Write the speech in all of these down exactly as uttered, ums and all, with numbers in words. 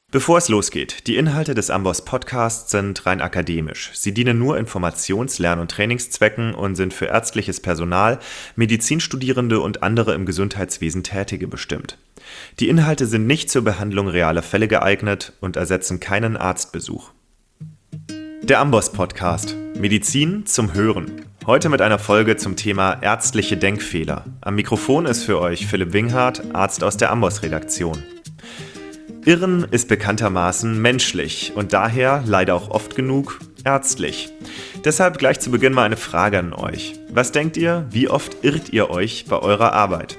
Bevor es losgeht, die Inhalte des Amboss Podcasts sind rein akademisch. Sie dienen nur Informations-, Lern- und Trainingszwecken und sind für ärztliches Personal, Medizinstudierende und andere im Gesundheitswesen Tätige bestimmt. Die Inhalte sind nicht zur Behandlung realer Fälle geeignet und ersetzen keinen Arztbesuch. Der Amboss Podcast – Medizin zum Hören. Heute mit einer Folge zum Thema ärztliche Denkfehler. Am Mikrofon ist für euch Philipp Winghardt, Arzt aus der Amboss-Redaktion. Irren ist bekanntermaßen menschlich und daher leider auch oft genug ärztlich. Deshalb gleich zu Beginn mal eine Frage an euch. Was denkt ihr, wie oft irrt ihr euch bei eurer Arbeit?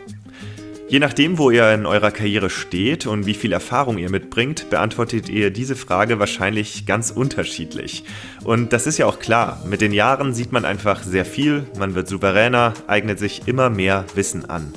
Je nachdem, wo ihr in eurer Karriere steht und wie viel Erfahrung ihr mitbringt, beantwortet ihr diese Frage wahrscheinlich ganz unterschiedlich. Und das ist ja auch klar, mit den Jahren sieht man einfach sehr viel, man wird souveräner, eignet sich immer mehr Wissen an.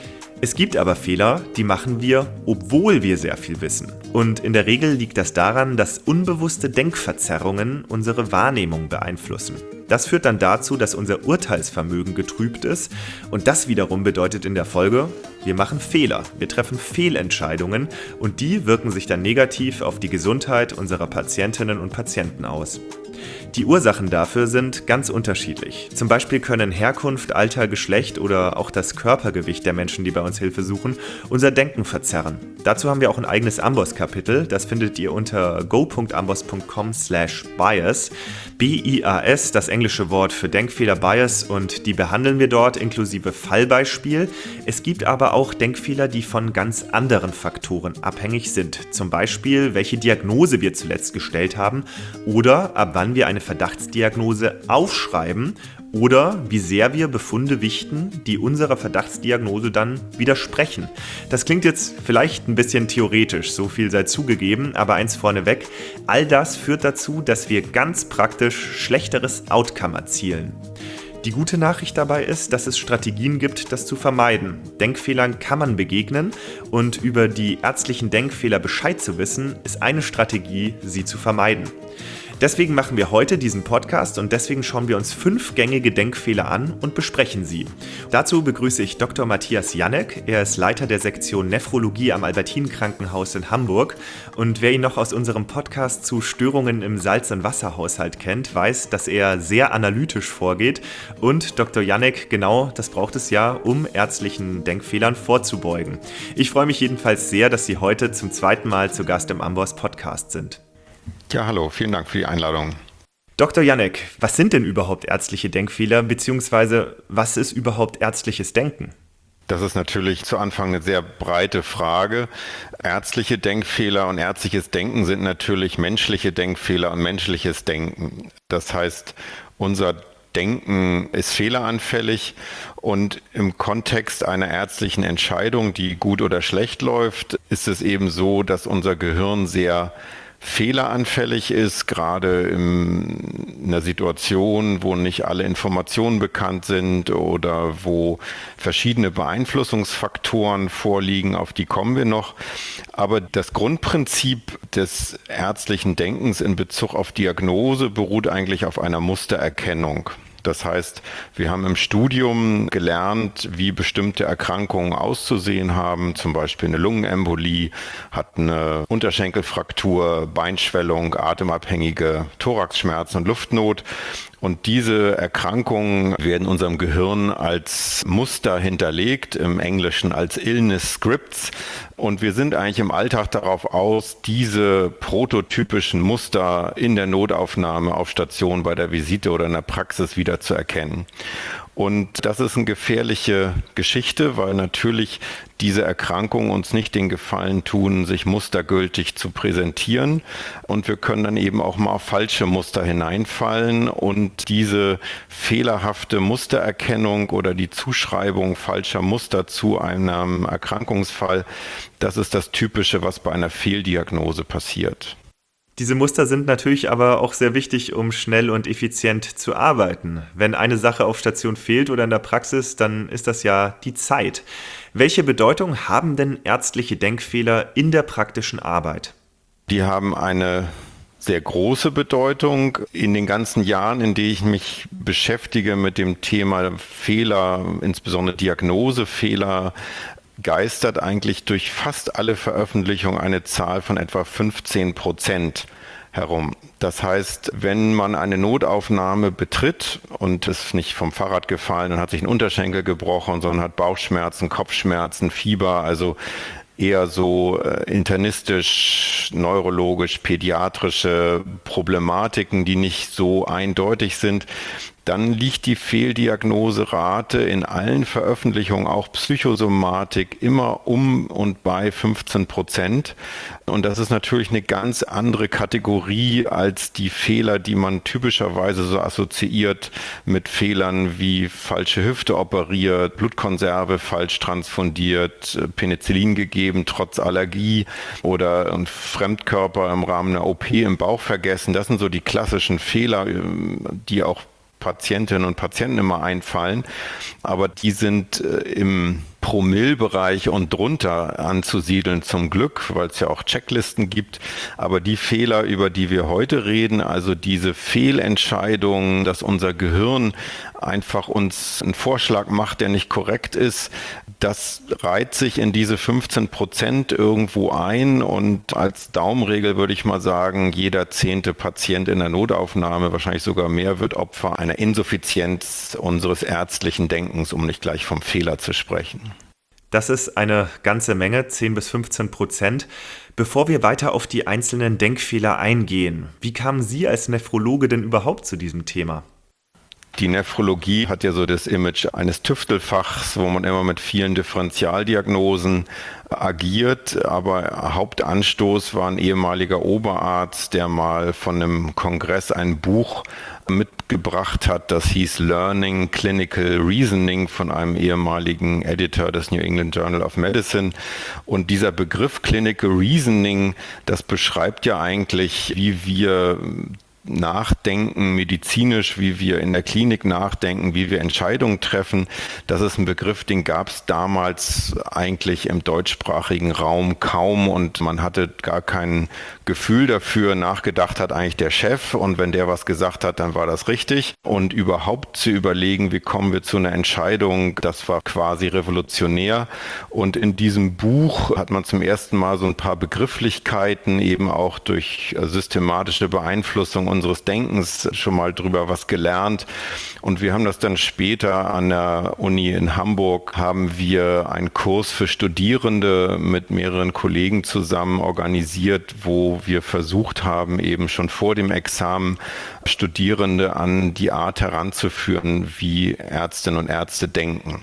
Es gibt aber Fehler, die machen wir, obwohl wir sehr viel wissen. Und in der Regel liegt das daran, dass unbewusste Denkverzerrungen unsere Wahrnehmung beeinflussen. Das führt dann dazu, dass unser Urteilsvermögen getrübt ist und das wiederum bedeutet in der Folge, wir machen Fehler, wir treffen Fehlentscheidungen und die wirken sich dann negativ auf die Gesundheit unserer Patientinnen und Patienten aus. Die Ursachen dafür sind ganz unterschiedlich. Zum Beispiel können Herkunft, Alter, Geschlecht oder auch das Körpergewicht der Menschen, die bei uns Hilfe suchen, unser Denken verzerren. Dazu haben wir auch ein eigenes Amboss-Kapitel. Das findet ihr unter go punkt amboss punkt com slash bias. B I A S, das englische Wort für Denkfehler, Bias, und die behandeln wir dort inklusive Fallbeispiel. Es gibt aber auch Denkfehler, die von ganz anderen Faktoren abhängig sind. Zum Beispiel, welche Diagnose wir zuletzt gestellt haben oder ab wann wir eine Verdachtsdiagnose aufschreiben oder wie sehr wir Befunde wichten, die unserer Verdachtsdiagnose dann widersprechen. Das klingt jetzt vielleicht ein bisschen theoretisch, so viel sei zugegeben, aber eins vorneweg, all das führt dazu, dass wir ganz praktisch schlechteres Outcome erzielen. Die gute Nachricht dabei ist, dass es Strategien gibt, das zu vermeiden. Denkfehlern kann man begegnen und über die ärztlichen Denkfehler Bescheid zu wissen, ist eine Strategie, sie zu vermeiden. Deswegen machen wir heute diesen Podcast und deswegen schauen wir uns fünf gängige Denkfehler an und besprechen sie. Dazu begrüße ich Doktor Matthias Janek. Er ist Leiter der Sektion Nephrologie am Albertin-Krankenhaus in Hamburg. Und wer ihn noch aus unserem Podcast zu Störungen im Salz- und Wasserhaushalt kennt, weiß, dass er sehr analytisch vorgeht. Und Doktor Janek, genau das braucht es ja, um ärztlichen Denkfehlern vorzubeugen. Ich freue mich jedenfalls sehr, dass Sie heute zum zweiten Mal zu Gast im Amboss Podcast sind. Ja, hallo, vielen Dank für die Einladung. Doktor Janek, was sind denn überhaupt ärztliche Denkfehler, beziehungsweise was ist überhaupt ärztliches Denken? Das ist natürlich zu Anfang eine sehr breite Frage. Ärztliche Denkfehler und ärztliches Denken sind natürlich menschliche Denkfehler und menschliches Denken. Das heißt, unser Denken ist fehleranfällig und im Kontext einer ärztlichen Entscheidung, die gut oder schlecht läuft, ist es eben so, dass unser Gehirn sehr fehleranfällig ist, gerade in einer Situation, wo nicht alle Informationen bekannt sind oder wo verschiedene Beeinflussungsfaktoren vorliegen, auf die kommen wir noch. Aber das Grundprinzip des ärztlichen Denkens in Bezug auf Diagnose beruht eigentlich auf einer Mustererkennung. Das heißt, wir haben im Studium gelernt, wie bestimmte Erkrankungen auszusehen haben, zum Beispiel eine Lungenembolie, hat eine Unterschenkelfraktur, Beinschwellung, atemabhängige Thoraxschmerzen und Luftnot. Und diese Erkrankungen werden unserem Gehirn als Muster hinterlegt, im Englischen als Illness Scripts. Und wir sind eigentlich im Alltag darauf aus, diese prototypischen Muster in der Notaufnahme, auf Station, bei der Visite oder in der Praxis wieder zu erkennen. Und das ist eine gefährliche Geschichte, weil natürlich diese Erkrankungen uns nicht den Gefallen tun, sich mustergültig zu präsentieren. Und wir können dann eben auch mal auf falsche Muster hineinfallen. Und diese fehlerhafte Mustererkennung oder die Zuschreibung falscher Muster zu einem Erkrankungsfall, das ist das Typische, was bei einer Fehldiagnose passiert. Diese Muster sind natürlich aber auch sehr wichtig, um schnell und effizient zu arbeiten. Wenn eine Sache auf Station fehlt oder in der Praxis, dann ist das ja die Zeit. Welche Bedeutung haben denn ärztliche Denkfehler in der praktischen Arbeit? Die haben eine sehr große Bedeutung. In den ganzen Jahren, in denen ich mich beschäftige mit dem Thema Fehler, insbesondere Diagnosefehler, geistert eigentlich durch fast alle Veröffentlichungen eine Zahl von etwa fünfzehn Prozent herum. Das heißt, wenn man eine Notaufnahme betritt und ist nicht vom Fahrrad gefallen und hat sich einen Unterschenkel gebrochen, sondern hat Bauchschmerzen, Kopfschmerzen, Fieber, also eher so äh, internistisch, neurologisch, pädiatrische Problematiken, die nicht so eindeutig sind, dann liegt die Fehldiagnoserate in allen Veröffentlichungen, auch Psychosomatik, immer um und bei fünfzehn Prozent. Und das ist natürlich eine ganz andere Kategorie als die Fehler, die man typischerweise so assoziiert mit Fehlern wie falsche Hüfte operiert, Blutkonserve falsch transfundiert, Penicillin gegeben trotz Allergie oder ein Fremdkörper im Rahmen einer O P im Bauch vergessen. Das sind so die klassischen Fehler, die auch Patientinnen und Patienten immer einfallen, aber die sind äh, im Promillbereich und drunter anzusiedeln zum Glück, weil es ja auch Checklisten gibt. Aber die Fehler, über die wir heute reden, also diese Fehlentscheidungen, dass unser Gehirn einfach uns einen Vorschlag macht, der nicht korrekt ist, das reiht sich in diese fünfzehn Prozent irgendwo ein und als Daumenregel würde ich mal sagen, jeder zehnte Patient in der Notaufnahme, wahrscheinlich sogar mehr, wird Opfer einer Insuffizienz unseres ärztlichen Denkens, um nicht gleich vom Fehler zu sprechen. Das ist eine ganze Menge, zehn bis fünfzehn Prozent. Bevor wir weiter auf die einzelnen Denkfehler eingehen, wie kamen Sie als Nephrologe denn überhaupt zu diesem Thema? Die Nephrologie hat ja so das Image eines Tüftelfachs, wo man immer mit vielen Differentialdiagnosen agiert, aber Hauptanstoß war ein ehemaliger Oberarzt, der mal von einem Kongress ein Buch mitgebracht hat, das hieß Learning Clinical Reasoning von einem ehemaligen Editor des New England Journal of Medicine. Und dieser Begriff Clinical Reasoning, das beschreibt ja eigentlich, wie wir nachdenken, medizinisch, wie wir in der Klinik nachdenken, wie wir Entscheidungen treffen. Das ist ein Begriff, den gab es damals eigentlich im deutschsprachigen Raum kaum und man hatte gar kein Gefühl dafür. Nachgedacht hat eigentlich der Chef und wenn der was gesagt hat, dann war das richtig. Und überhaupt zu überlegen, wie kommen wir zu einer Entscheidung, das war quasi revolutionär. Und in diesem Buch hat man zum ersten Mal so ein paar Begrifflichkeiten eben auch durch systematische Beeinflussung unseres Denkens schon mal drüber was gelernt. Und wir haben das dann später an der Uni in Hamburg, haben wir einen Kurs für Studierende mit mehreren Kollegen zusammen organisiert, wo wir versucht haben, eben schon vor dem Examen Studierende an die Art heranzuführen, wie Ärztinnen und Ärzte denken.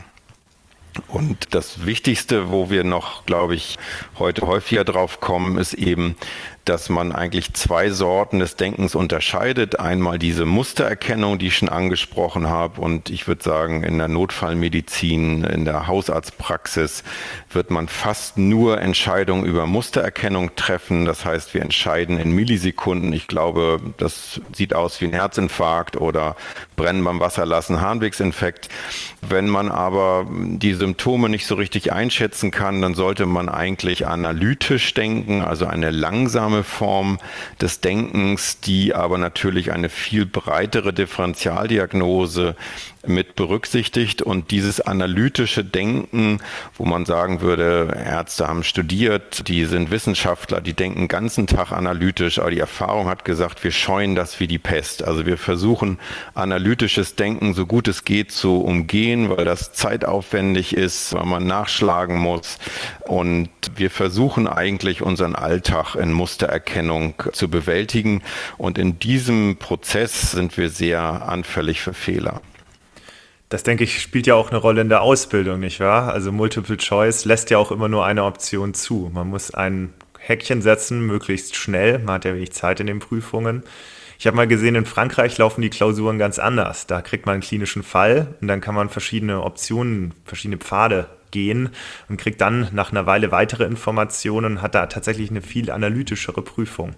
Und das Wichtigste, wo wir noch, glaube ich, heute häufiger drauf kommen, ist eben, dass man eigentlich zwei Sorten des Denkens unterscheidet. Einmal diese Mustererkennung, die ich schon angesprochen habe. Und ich würde sagen, in der Notfallmedizin, in der Hausarztpraxis wird man fast nur Entscheidungen über Mustererkennung treffen. Das heißt, wir entscheiden in Millisekunden. Ich glaube, das sieht aus wie ein Herzinfarkt oder Brennen beim Wasserlassen, Harnwegsinfekt. Wenn man aber die Symptome nicht so richtig einschätzen kann, dann sollte man eigentlich analytisch denken, also eine langsame Form des Denkens, die aber natürlich eine viel breitere Differentialdiagnose mit berücksichtigt. Und dieses analytische Denken, wo man sagen würde, Ärzte haben studiert, die sind Wissenschaftler, die denken den ganzen Tag analytisch, aber die Erfahrung hat gesagt, wir scheuen das wie die Pest. Also wir versuchen, analytisches Denken so gut es geht zu umgehen, weil das zeitaufwendig ist, weil man nachschlagen muss. Und wir versuchen eigentlich unseren Alltag in Mustererkennung zu bewältigen. Und in diesem Prozess sind wir sehr anfällig für Fehler. Das, denke ich, spielt ja auch eine Rolle in der Ausbildung, nicht wahr? Also Multiple Choice lässt ja auch immer nur eine Option zu. Man muss ein Häkchen setzen, möglichst schnell. Man hat ja wenig Zeit in den Prüfungen. Ich habe mal gesehen, in Frankreich laufen die Klausuren ganz anders. Da kriegt man einen klinischen Fall und dann kann man verschiedene Optionen, verschiedene Pfade gehen und kriegt dann nach einer Weile weitere Informationen und hat da tatsächlich eine viel analytischere Prüfung.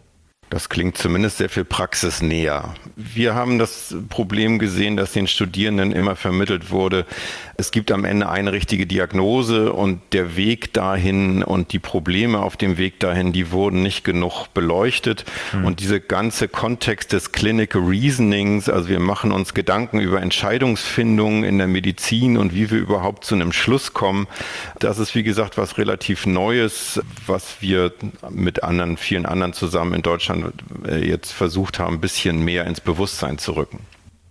Das klingt zumindest sehr viel praxisnäher. Wir haben das Problem gesehen, dass den Studierenden immer vermittelt wurde, es gibt am Ende eine richtige Diagnose und der Weg dahin und die Probleme auf dem Weg dahin, die wurden nicht genug beleuchtet. Mhm. Und dieser ganze Kontext des Clinical Reasonings, also wir machen uns Gedanken über Entscheidungsfindung in der Medizin und wie wir überhaupt zu einem Schluss kommen, das ist wie gesagt was relativ Neues, was wir mit anderen, vielen anderen zusammen in Deutschland jetzt versucht haben, ein bisschen mehr ins Bewusstsein zu rücken.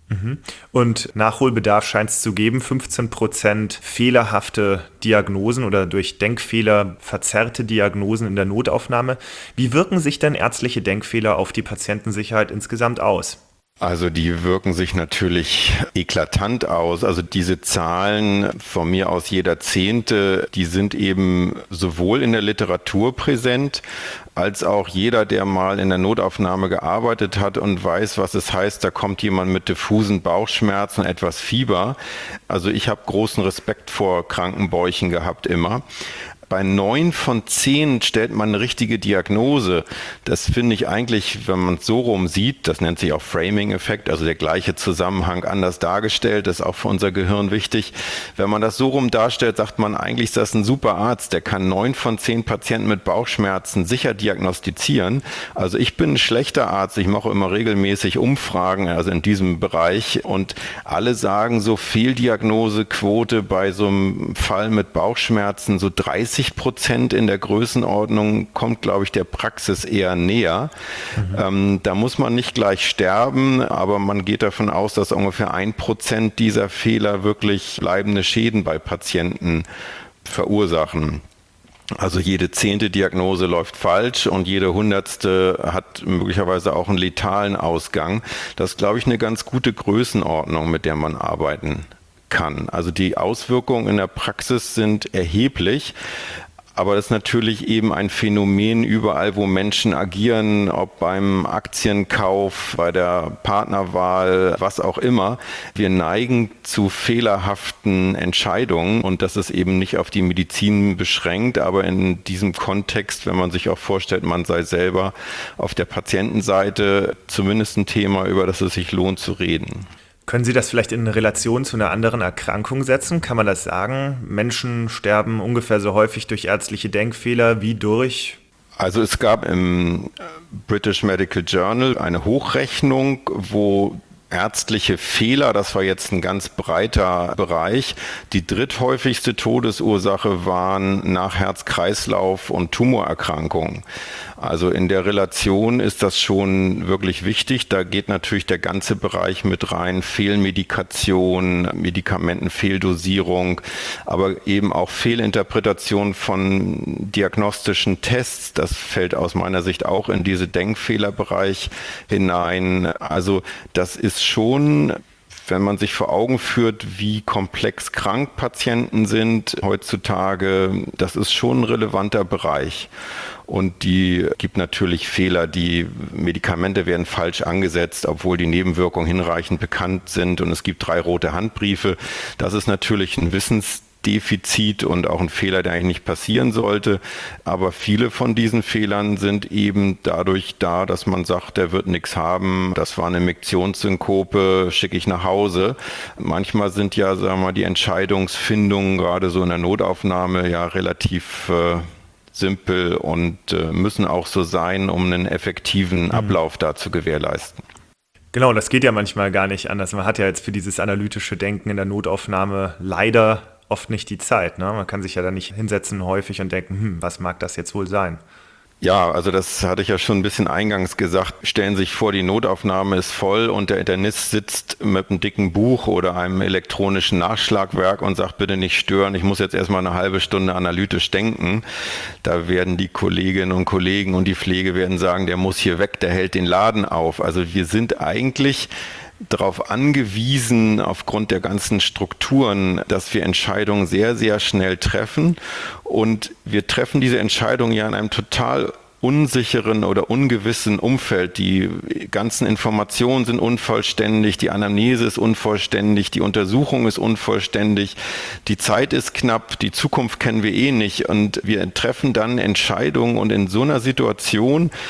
Und Nachholbedarf scheint es zu geben. fünfzehn Prozent fehlerhafte Diagnosen oder durch Denkfehler verzerrte Diagnosen in der Notaufnahme. Wie wirken sich denn ärztliche Denkfehler auf die Patientensicherheit insgesamt aus? Also die wirken sich natürlich eklatant aus. Also diese Zahlen von mir aus jeder Zehnte, die sind eben sowohl in der Literatur präsent, als auch jeder, der mal in der Notaufnahme gearbeitet hat und weiß, was es heißt, da kommt jemand mit diffusen Bauchschmerzen und etwas Fieber. Also ich habe großen Respekt vor kranken Bäuchen gehabt immer. Bei neun von zehn stellt man eine richtige Diagnose. Das finde ich eigentlich, wenn man es so rum sieht, das nennt sich auch Framing-Effekt, also der gleiche Zusammenhang anders dargestellt, das ist auch für unser Gehirn wichtig. Wenn man das so rum darstellt, sagt man, eigentlich ist das ein super Arzt, der kann neun von zehn Patienten mit Bauchschmerzen sicher diagnostizieren. Also ich bin ein schlechter Arzt, ich mache immer regelmäßig Umfragen, also in diesem Bereich und alle sagen so Fehldiagnosequote bei so einem Fall mit Bauchschmerzen so dreißig Prozent in der Größenordnung kommt, glaube ich, der Praxis eher näher. Mhm. Ähm, da muss man nicht gleich sterben, aber man geht davon aus, dass ungefähr ein Prozent dieser Fehler wirklich bleibende Schäden bei Patienten verursachen. Also jede zehnte Diagnose läuft falsch und jede hundertste hat möglicherweise auch einen letalen Ausgang. Das ist, glaube ich, eine ganz gute Größenordnung, mit der man arbeiten kann. Also die Auswirkungen in der Praxis sind erheblich, aber das ist natürlich eben ein Phänomen überall, wo Menschen agieren, ob beim Aktienkauf, bei der Partnerwahl, was auch immer. Wir neigen zu fehlerhaften Entscheidungen und das ist eben nicht auf die Medizin beschränkt, aber in diesem Kontext, wenn man sich auch vorstellt, man sei selber auf der Patientenseite, zumindest ein Thema, über das es sich lohnt zu reden. Können Sie das vielleicht in Relation zu einer anderen Erkrankung setzen? Kann man das sagen? Menschen sterben ungefähr so häufig durch ärztliche Denkfehler wie durch... Also es gab im British Medical Journal eine Hochrechnung, wo ärztliche Fehler, das war jetzt ein ganz breiter Bereich. Die dritthäufigste Todesursache waren nach Herz-Kreislauf- und Tumorerkrankungen. Also in der Relation ist das schon wirklich wichtig. Da geht natürlich der ganze Bereich mit rein. Fehlmedikation, Medikamentenfehldosierung, aber eben auch Fehlinterpretation von diagnostischen Tests. Das fällt aus meiner Sicht auch in diese Denkfehlerbereich hinein. Also das ist schon, wenn man sich vor Augen führt, wie komplex krank Patienten sind heutzutage, das ist schon ein relevanter Bereich. Und die gibt natürlich Fehler, die Medikamente werden falsch angesetzt, obwohl die Nebenwirkungen hinreichend bekannt sind. Und es gibt drei rote Handbriefe. Das ist natürlich ein Wissensdefizit und auch ein Fehler, der eigentlich nicht passieren sollte. Aber viele von diesen Fehlern sind eben dadurch da, dass man sagt, der wird nichts haben. Das war eine Miktionssynkope, schicke ich nach Hause. Manchmal sind ja, sagen wir mal, die Entscheidungsfindungen gerade so in der Notaufnahme ja relativ äh, simpel und äh, müssen auch so sein, um einen effektiven Ablauf da zu gewährleisten. Genau, das geht ja manchmal gar nicht anders. Man hat ja jetzt für dieses analytische Denken in der Notaufnahme leider oft nicht die Zeit. Ne? Man kann sich ja da nicht hinsetzen häufig und denken, hm, was mag das jetzt wohl sein? Ja, also das hatte ich ja schon ein bisschen eingangs gesagt. Stellen Sie sich vor, die Notaufnahme ist voll und der Internist sitzt mit einem dicken Buch oder einem elektronischen Nachschlagwerk und sagt, bitte nicht stören, ich muss jetzt erstmal eine halbe Stunde analytisch denken. Da werden die Kolleginnen und Kollegen und die Pflege werden sagen, der muss hier weg, der hält den Laden auf. Also wir sind eigentlich darauf angewiesen, aufgrund der ganzen Strukturen, dass wir Entscheidungen sehr, sehr schnell treffen. Und wir treffen diese Entscheidungen ja in einem total unsicheren oder ungewissen Umfeld. Die ganzen Informationen sind unvollständig, die Anamnese ist unvollständig, die Untersuchung ist unvollständig, die Zeit ist knapp, die Zukunft kennen wir eh nicht. Und wir treffen dann Entscheidungen und in so einer Situation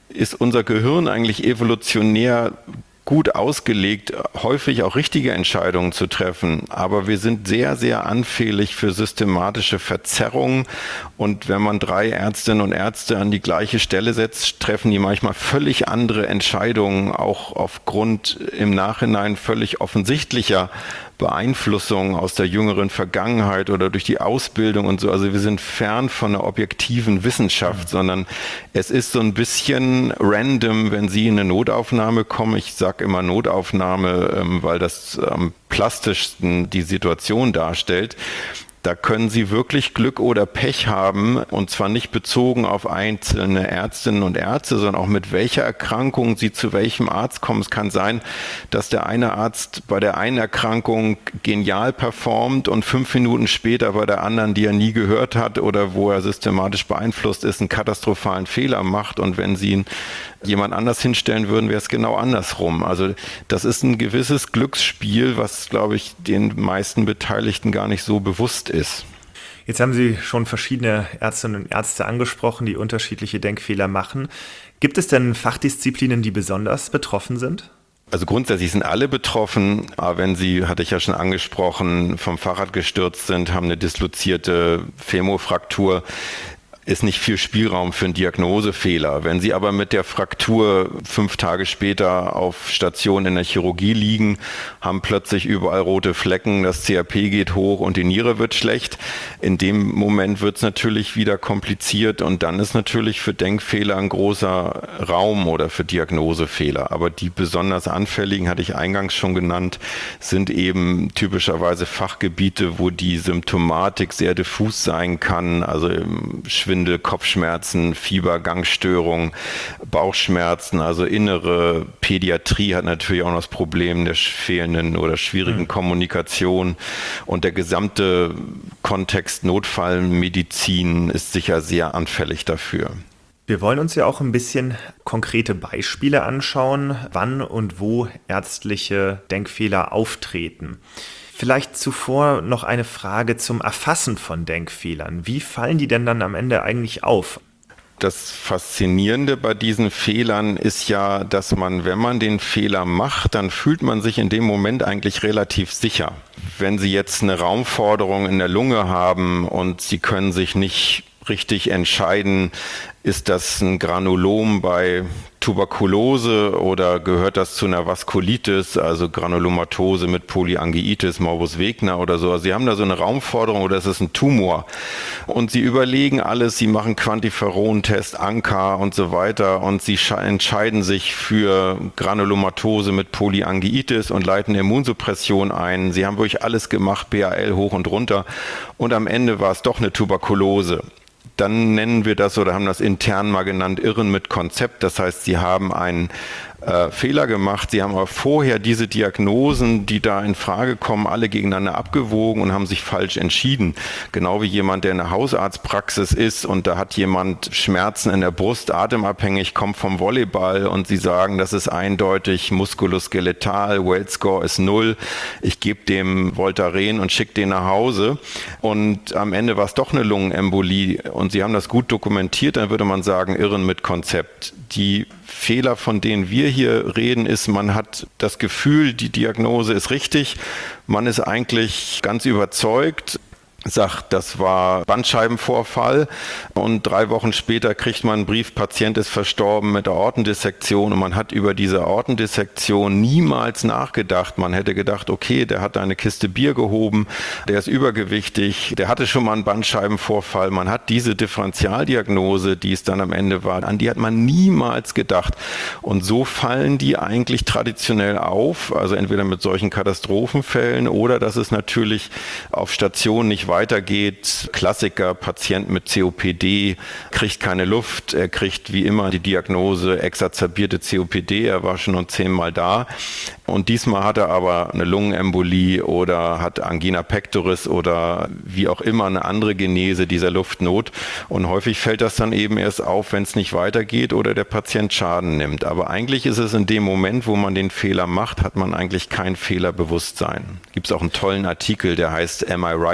ist unser Gehirn eigentlich evolutionär gut ausgelegt, häufig auch richtige Entscheidungen zu treffen. Aber wir sind sehr, sehr anfällig für systematische Verzerrungen. Und wenn man drei Ärztinnen und Ärzte an die gleiche Stelle setzt, treffen die manchmal völlig andere Entscheidungen, auch aufgrund im Nachhinein völlig offensichtlicher Beeinflussung aus der jüngeren Vergangenheit oder durch die Ausbildung und so. Also wir sind fern von einer objektiven Wissenschaft, mhm. sondern es ist so ein bisschen random, wenn Sie in eine Notaufnahme kommen. Ich sage immer Notaufnahme, weil das am plastischsten die Situation darstellt. Da können Sie wirklich Glück oder Pech haben, und zwar nicht bezogen auf einzelne Ärztinnen und Ärzte, sondern auch mit welcher Erkrankung Sie zu welchem Arzt kommen. Es kann sein, dass der eine Arzt bei der einen Erkrankung genial performt und fünf Minuten später bei der anderen, die er nie gehört hat oder wo er systematisch beeinflusst ist, einen katastrophalen Fehler macht. Und wenn Sie ihn jemand anders hinstellen würden, wäre es genau andersrum. Also das ist ein gewisses Glücksspiel, was, glaube ich, den meisten Beteiligten gar nicht so bewusst ist. Jetzt haben Sie schon verschiedene Ärztinnen und Ärzte angesprochen, die unterschiedliche Denkfehler machen. Gibt es denn Fachdisziplinen, die besonders betroffen sind? Also grundsätzlich sind alle betroffen, aber wenn Sie, hatte ich ja schon angesprochen, vom Fahrrad gestürzt sind, haben eine dislozierte Femorfraktur, ist nicht viel Spielraum für einen Diagnosefehler. Wenn Sie aber mit der Fraktur fünf Tage später auf Station in der Chirurgie liegen, haben plötzlich überall rote Flecken, das C R P geht hoch und die Niere wird schlecht. In dem Moment wird es natürlich wieder kompliziert und dann ist natürlich für Denkfehler ein großer Raum oder für Diagnosefehler. Aber die besonders anfälligen, hatte ich eingangs schon genannt, sind eben typischerweise Fachgebiete, wo die Symptomatik sehr diffus sein kann, also Schwindel, Kopfschmerzen, Fieber, Gangstörungen, Bauchschmerzen, also innere Pädiatrie hat natürlich auch noch das Problem der fehlenden oder schwierigen mhm. Kommunikation und der gesamte Kontext Notfallmedizin ist sicher sehr anfällig dafür. Wir wollen uns ja auch ein bisschen konkrete Beispiele anschauen, wann und wo ärztliche Denkfehler auftreten. Vielleicht zuvor noch eine Frage zum Erfassen von Denkfehlern. Wie fallen die denn dann am Ende eigentlich auf? Das Faszinierende bei diesen Fehlern ist ja, dass man, wenn man den Fehler macht, dann fühlt man sich in dem Moment eigentlich relativ sicher. Wenn Sie jetzt eine Raumforderung in der Lunge haben und Sie können sich nicht richtig entscheiden, ist das ein Granulom bei Tuberkulose oder gehört das zu einer Vaskulitis, also Granulomatose mit Polyangiitis, Morbus Wegner oder so. Also Sie haben da so eine Raumforderung oder ist es ein Tumor? Und Sie überlegen alles, Sie machen Quantiferon-Test, Anker und so weiter und Sie entscheiden sich für Granulomatose mit Polyangiitis und leiten Immunsuppression ein. Sie haben wirklich alles gemacht, B A L hoch und runter und am Ende war es doch eine Tuberkulose. Dann nennen wir das oder haben das intern mal genannt Irren mit Konzept. Das heißt, Sie haben einen äh, Fehler gemacht. Sie haben aber vorher diese Diagnosen, die da in Frage kommen, alle gegeneinander abgewogen und haben sich falsch entschieden. Genau wie jemand, der in der Hausarztpraxis ist und da hat jemand Schmerzen in der Brust, atemabhängig, kommt vom Volleyball und Sie sagen, das ist eindeutig muskuloskeletal, Welt-Score ist null. Ich gebe dem Voltaren und schicke den nach Hause und am Ende war es doch eine Lungenembolie und Sie haben das gut dokumentiert, dann würde man sagen, Irren mit Konzept. Die Fehler, von denen wir hier reden, ist, man hat das Gefühl, die Diagnose ist richtig, man ist eigentlich ganz überzeugt, sagt, das war Bandscheibenvorfall und drei Wochen später kriegt man einen Brief, Patient ist verstorben mit Aortendissektion und man hat über diese Aortendissektion niemals nachgedacht. Man hätte gedacht, okay, der hat eine Kiste Bier gehoben, der ist übergewichtig, der hatte schon mal einen Bandscheibenvorfall. Man hat diese Differentialdiagnose, die es dann am Ende war, an die hat man niemals gedacht. Und so fallen die eigentlich traditionell auf, also entweder mit solchen Katastrophenfällen oder dass es natürlich auf Station nicht weitergeht. Klassiker, Patient mit C O P D, kriegt keine Luft, er kriegt wie immer die Diagnose exazerbierte C O P D, er war schon noch zehnmal da und diesmal hat er aber eine Lungenembolie oder hat Angina pectoris oder wie auch immer eine andere Genese dieser Luftnot und häufig fällt das dann eben erst auf, wenn es nicht weitergeht oder der Patient Schaden nimmt. Aber eigentlich ist es in dem Moment, wo man den Fehler macht, hat man eigentlich kein Fehlerbewusstsein. Gibt es auch einen tollen Artikel, der heißt Am I right when I'm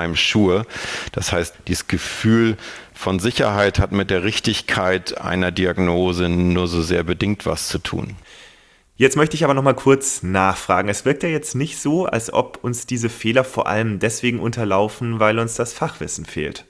seinem Schuhe. Das heißt, dieses Gefühl von Sicherheit hat mit der Richtigkeit einer Diagnose nur so sehr bedingt was zu tun. Jetzt möchte ich aber noch mal kurz nachfragen. Es wirkt ja jetzt nicht so, als ob uns diese Fehler vor allem deswegen unterlaufen, weil uns das Fachwissen fehlt.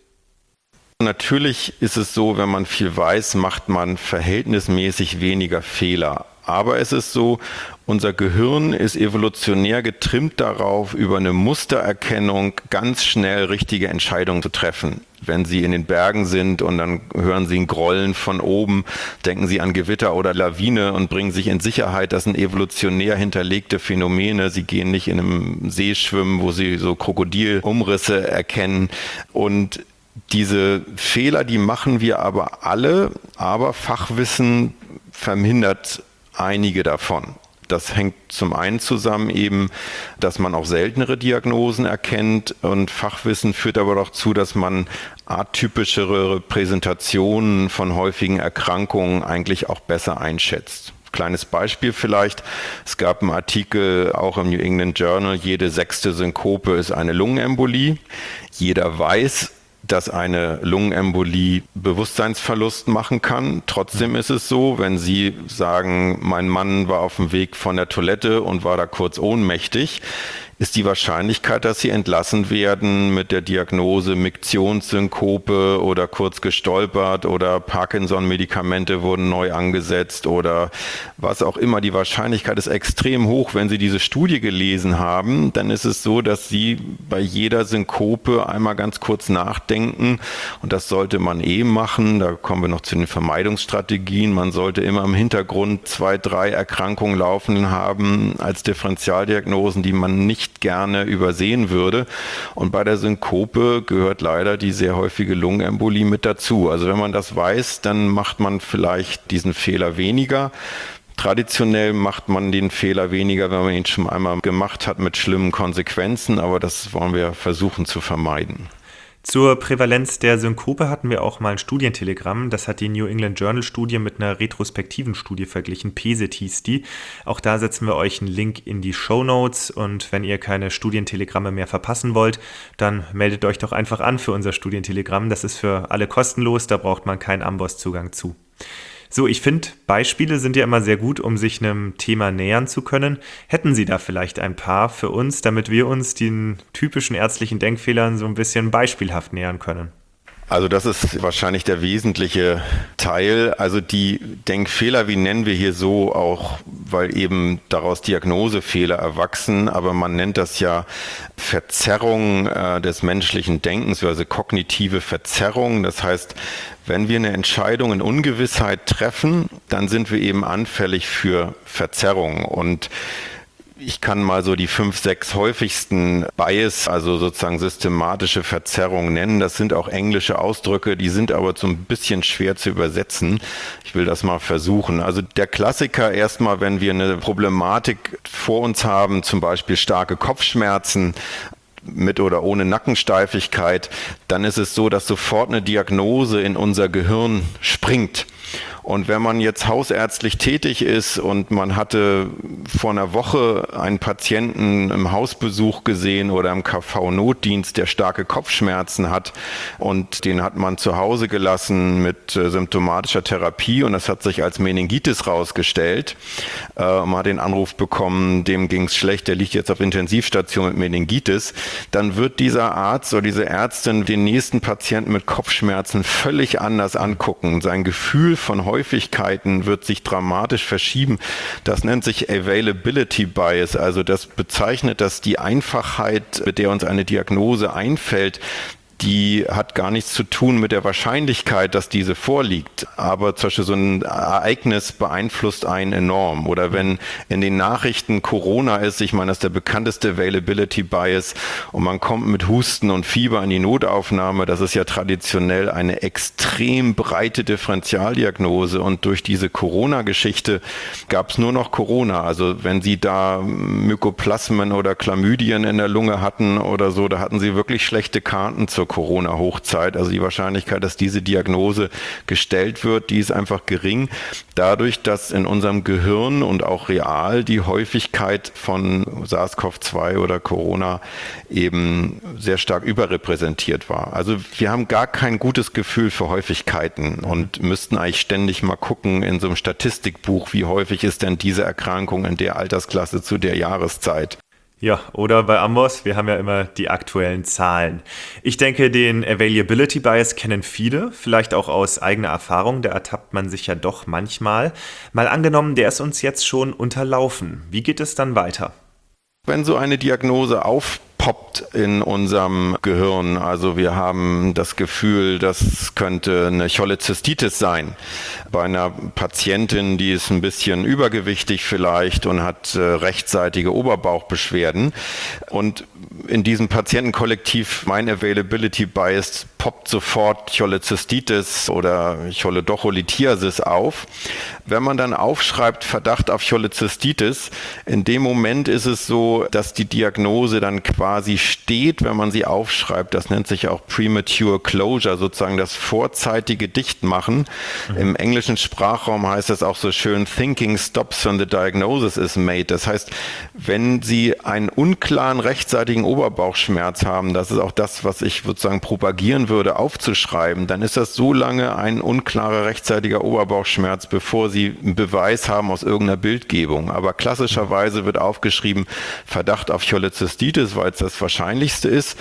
Natürlich ist es so, wenn man viel weiß, macht man verhältnismäßig weniger Fehler. Aber es ist so, unser Gehirn ist evolutionär getrimmt darauf, über eine Mustererkennung ganz schnell richtige Entscheidungen zu treffen. Wenn Sie in den Bergen sind und dann hören Sie ein Grollen von oben, denken Sie an Gewitter oder Lawine und bringen sich in Sicherheit. Das sind evolutionär hinterlegte Phänomene. Sie gehen nicht in einem See schwimmen, wo Sie so Krokodilumrisse erkennen. Und diese Fehler, die machen wir aber alle, aber Fachwissen vermindert einige davon. Das hängt zum einen zusammen eben, dass man auch seltenere Diagnosen erkennt, und Fachwissen führt aber doch zu, dass man atypischere Repräsentationen von häufigen Erkrankungen eigentlich auch besser einschätzt. Kleines Beispiel vielleicht, es gab einen Artikel auch im New England Journal, jede sechste Synkope ist eine Lungenembolie. Jeder weiß, dass eine Lungenembolie Bewusstseinsverlust machen kann. Trotzdem ist es so, wenn Sie sagen, mein Mann war auf dem Weg von der Toilette und war da kurz ohnmächtig, ist die Wahrscheinlichkeit, dass Sie entlassen werden mit der Diagnose Miktionssynkope oder kurz gestolpert oder Parkinson-Medikamente wurden neu angesetzt oder was auch immer, die Wahrscheinlichkeit ist extrem hoch. Wenn Sie diese Studie gelesen haben, dann ist es so, dass Sie bei jeder Synkope einmal ganz kurz nachdenken, und das sollte man eh machen. Da kommen wir noch zu den Vermeidungsstrategien. Man sollte immer im Hintergrund zwei, drei Erkrankungen laufen haben als Differentialdiagnosen, die man nicht gerne übersehen würde. Und bei der Synkope gehört leider die sehr häufige Lungenembolie mit dazu. Also wenn man das weiß, dann macht man vielleicht diesen Fehler weniger. Traditionell macht man den Fehler weniger, wenn man ihn schon einmal gemacht hat, mit schlimmen Konsequenzen, aber das wollen wir versuchen zu vermeiden. Zur Prävalenz der Synkope hatten wir auch mal ein Studientelegramm. Das hat die New England Journal Studie mit einer retrospektiven Studie verglichen. P E S I T hieß die. Auch da setzen wir euch einen Link in die Shownotes, und wenn ihr keine Studientelegramme mehr verpassen wollt, dann meldet euch doch einfach an für unser Studientelegramm. Das ist für alle kostenlos, da braucht man keinen Amboss-Zugang zu. So, ich finde, Beispiele sind ja immer sehr gut, um sich einem Thema nähern zu können. Hätten Sie da vielleicht ein paar für uns, damit wir uns den typischen ärztlichen Denkfehlern so ein bisschen beispielhaft nähern können? Also das ist wahrscheinlich der wesentliche Teil. Also die Denkfehler, wie nennen wir hier so, auch weil eben daraus Diagnosefehler erwachsen, aber man nennt das ja Verzerrung äh, des menschlichen Denkens, also kognitive Verzerrung. Das heißt, wenn wir eine Entscheidung in Ungewissheit treffen, dann sind wir eben anfällig für Verzerrung. Und ich kann mal so die fünf, sechs häufigsten Bias, also sozusagen systematische Verzerrungen nennen. Das sind auch englische Ausdrücke, die sind aber so ein bisschen schwer zu übersetzen. Ich will das mal versuchen. Also der Klassiker erstmal, wenn wir eine Problematik vor uns haben, zum Beispiel starke Kopfschmerzen, mit oder ohne Nackensteifigkeit, dann ist es so, dass sofort eine Diagnose in unser Gehirn springt. Und wenn man jetzt hausärztlich tätig ist und man hatte vor einer Woche einen Patienten im Hausbesuch gesehen oder im K V-Notdienst, der starke Kopfschmerzen hat, und den hat man zu Hause gelassen mit äh, symptomatischer Therapie, und das hat sich als Meningitis rausgestellt. Äh, man hat den Anruf bekommen, dem ging es schlecht, der liegt jetzt auf Intensivstation mit Meningitis. Dann wird dieser Arzt oder diese Ärztin den nächsten Patienten mit Kopfschmerzen völlig anders angucken. Sein Gefühl von Häufigkeiten wird sich dramatisch verschieben. Das nennt sich Availability Bias, also das bezeichnet, dass die Einfachheit, mit der uns eine Diagnose einfällt, die hat gar nichts zu tun mit der Wahrscheinlichkeit, dass diese vorliegt. Aber zum Beispiel so ein Ereignis beeinflusst einen enorm. Oder wenn in den Nachrichten Corona ist, ich meine, das ist der bekannteste Availability Bias, und man kommt mit Husten und Fieber in die Notaufnahme, das ist ja traditionell eine extrem breite Differentialdiagnose. Und durch diese Corona-Geschichte gab es nur noch Corona. Also wenn Sie da Mykoplasmen oder Chlamydien in der Lunge hatten oder so, da hatten Sie wirklich schlechte Karten zur Corona-Hochzeit. Also die Wahrscheinlichkeit, dass diese Diagnose gestellt wird, die ist einfach gering. Dadurch, dass in unserem Gehirn und auch real die Häufigkeit von SARS-C o V zwei oder Corona eben sehr stark überrepräsentiert war. Also wir haben gar kein gutes Gefühl für Häufigkeiten und müssten eigentlich ständig mal gucken in so einem Statistikbuch, wie häufig ist denn diese Erkrankung in der Altersklasse zu der Jahreszeit. Ja, oder bei Amboss, wir haben ja immer die aktuellen Zahlen. Ich denke, den Availability Bias kennen viele, vielleicht auch aus eigener Erfahrung, da ertappt man sich ja doch manchmal. Mal angenommen, der ist uns jetzt schon unterlaufen. Wie geht es dann weiter? Wenn so eine Diagnose aufpoppt in unserem Gehirn, also wir haben das Gefühl, das könnte eine Cholezystitis sein, bei einer Patientin, die ist ein bisschen übergewichtig vielleicht und hat äh, rechtsseitige Oberbauchbeschwerden, und in diesem Patientenkollektiv mein Availability Bias poppt sofort Cholezystitis oder Choledocholithiasis auf. Wenn man dann aufschreibt Verdacht auf Cholezystitis, in dem Moment ist es so, dass die Diagnose dann quasi steht, wenn man sie aufschreibt. Das nennt sich auch Premature Closure, sozusagen das vorzeitige Dichtmachen. Mhm. Im englischen Sprachraum heißt das auch so schön, Thinking stops when the diagnosis is made. Das heißt, wenn Sie einen unklaren rechtsseitigen Oberbauchschmerz haben, das ist auch das, was ich sozusagen propagieren würde, aufzuschreiben, dann ist das so lange ein unklarer rechtsseitiger Oberbauchschmerz, bevor Sie einen Beweis haben aus irgendeiner Bildgebung. Aber klassischerweise wird aufgeschrieben Verdacht auf Cholezystitis, weil es das Wahrscheinlichste ist.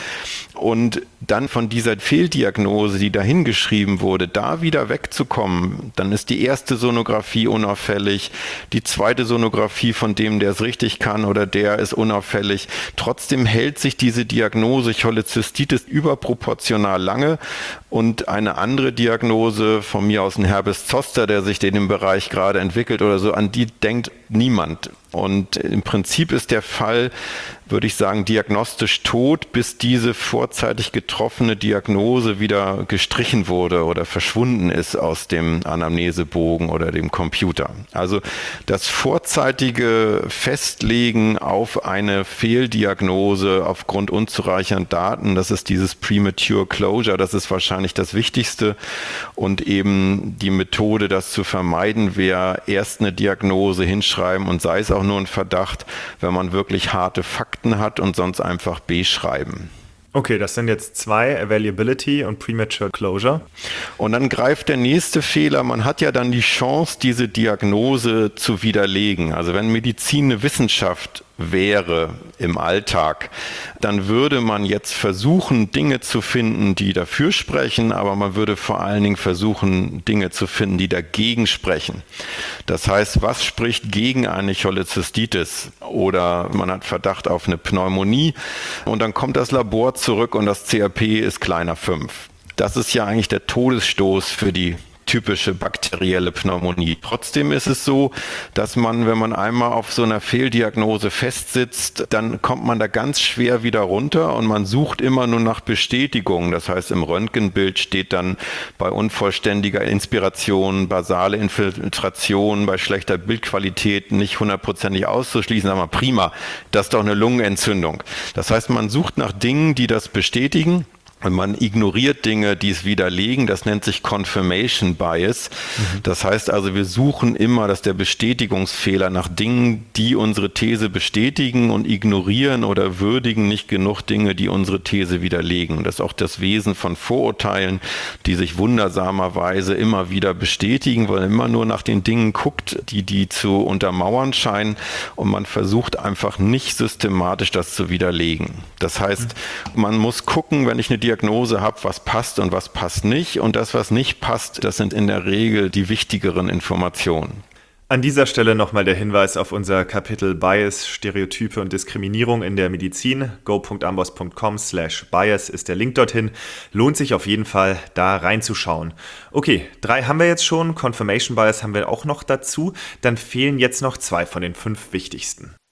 Und dann von dieser Fehldiagnose, die dahin geschrieben wurde, da wieder wegzukommen, dann ist die erste Sonographie unauffällig, die zweite Sonographie von dem, der es richtig kann oder der ist unauffällig. Trotzdem hält sich diese Diagnose Cholezystitis überproportional lange, und eine andere Diagnose, von mir aus ein Herpes zoster, der sich in dem Bereich gerade entwickelt oder so, an die denkt niemand. Und im Prinzip ist der Fall, würde ich sagen, diagnostisch tot, bis diese vorzeitig getroffene Diagnose wieder gestrichen wurde oder verschwunden ist aus dem Anamnesebogen oder dem Computer. Also das vorzeitige Festlegen auf eine Fehldiagnose aufgrund unzureichender Daten, das ist dieses Premature Closure, das ist wahrscheinlich das Wichtigste, und eben die Methode, das zu vermeiden, wäre erst eine Diagnose hinschreiben und sei es auch nur ein Verdacht, wenn man wirklich harte Fakten hat, und sonst einfach B schreiben. Okay, das sind jetzt zwei, Availability und Premature Closure. Und dann greift der nächste Fehler. Man hat ja dann die Chance, diese Diagnose zu widerlegen. Also wenn Medizin eine Wissenschaft wäre im Alltag, dann würde man jetzt versuchen, Dinge zu finden, die dafür sprechen, aber man würde vor allen Dingen versuchen, Dinge zu finden, die dagegen sprechen. Das heißt, was spricht gegen eine Cholezystitis? Oder man hat Verdacht auf eine Pneumonie und dann kommt das Labor zurück und das C R P ist kleiner fünf. Das ist ja eigentlich der Todesstoß für die typische bakterielle Pneumonie. Trotzdem ist es so, dass man, wenn man einmal auf so einer Fehldiagnose festsitzt, dann kommt man da ganz schwer wieder runter und man sucht immer nur nach Bestätigung. Das heißt, im Röntgenbild steht dann bei unvollständiger Inspiration, basale Infiltration, bei schlechter Bildqualität nicht hundertprozentig auszuschließen, aber prima, das ist doch eine Lungenentzündung. Das heißt, man sucht nach Dingen, die das bestätigen. Und man ignoriert Dinge, die es widerlegen. Das nennt sich Confirmation Bias. Mhm. Das heißt also, wir suchen immer, dass der Bestätigungsfehler nach Dingen, die unsere These bestätigen, und ignorieren oder würdigen nicht genug Dinge, die unsere These widerlegen. Das ist auch das Wesen von Vorurteilen, die sich wundersamerweise immer wieder bestätigen, weil man immer nur nach den Dingen guckt, die die zu untermauern scheinen, und man versucht einfach nicht systematisch das zu widerlegen. Das heißt, man muss gucken, wenn ich eine Diagnose habe, was passt und was passt nicht. Und das, was nicht passt, das sind in der Regel die wichtigeren Informationen. An dieser Stelle nochmal der Hinweis auf unser Kapitel Bias, Stereotype und Diskriminierung in der Medizin. go punkt amboss punkt com slash bias ist der Link dorthin. Lohnt sich auf jeden Fall, da reinzuschauen. Okay, drei haben wir jetzt schon. Confirmation Bias haben wir auch noch dazu. Dann fehlen jetzt noch zwei von den fünf wichtigsten.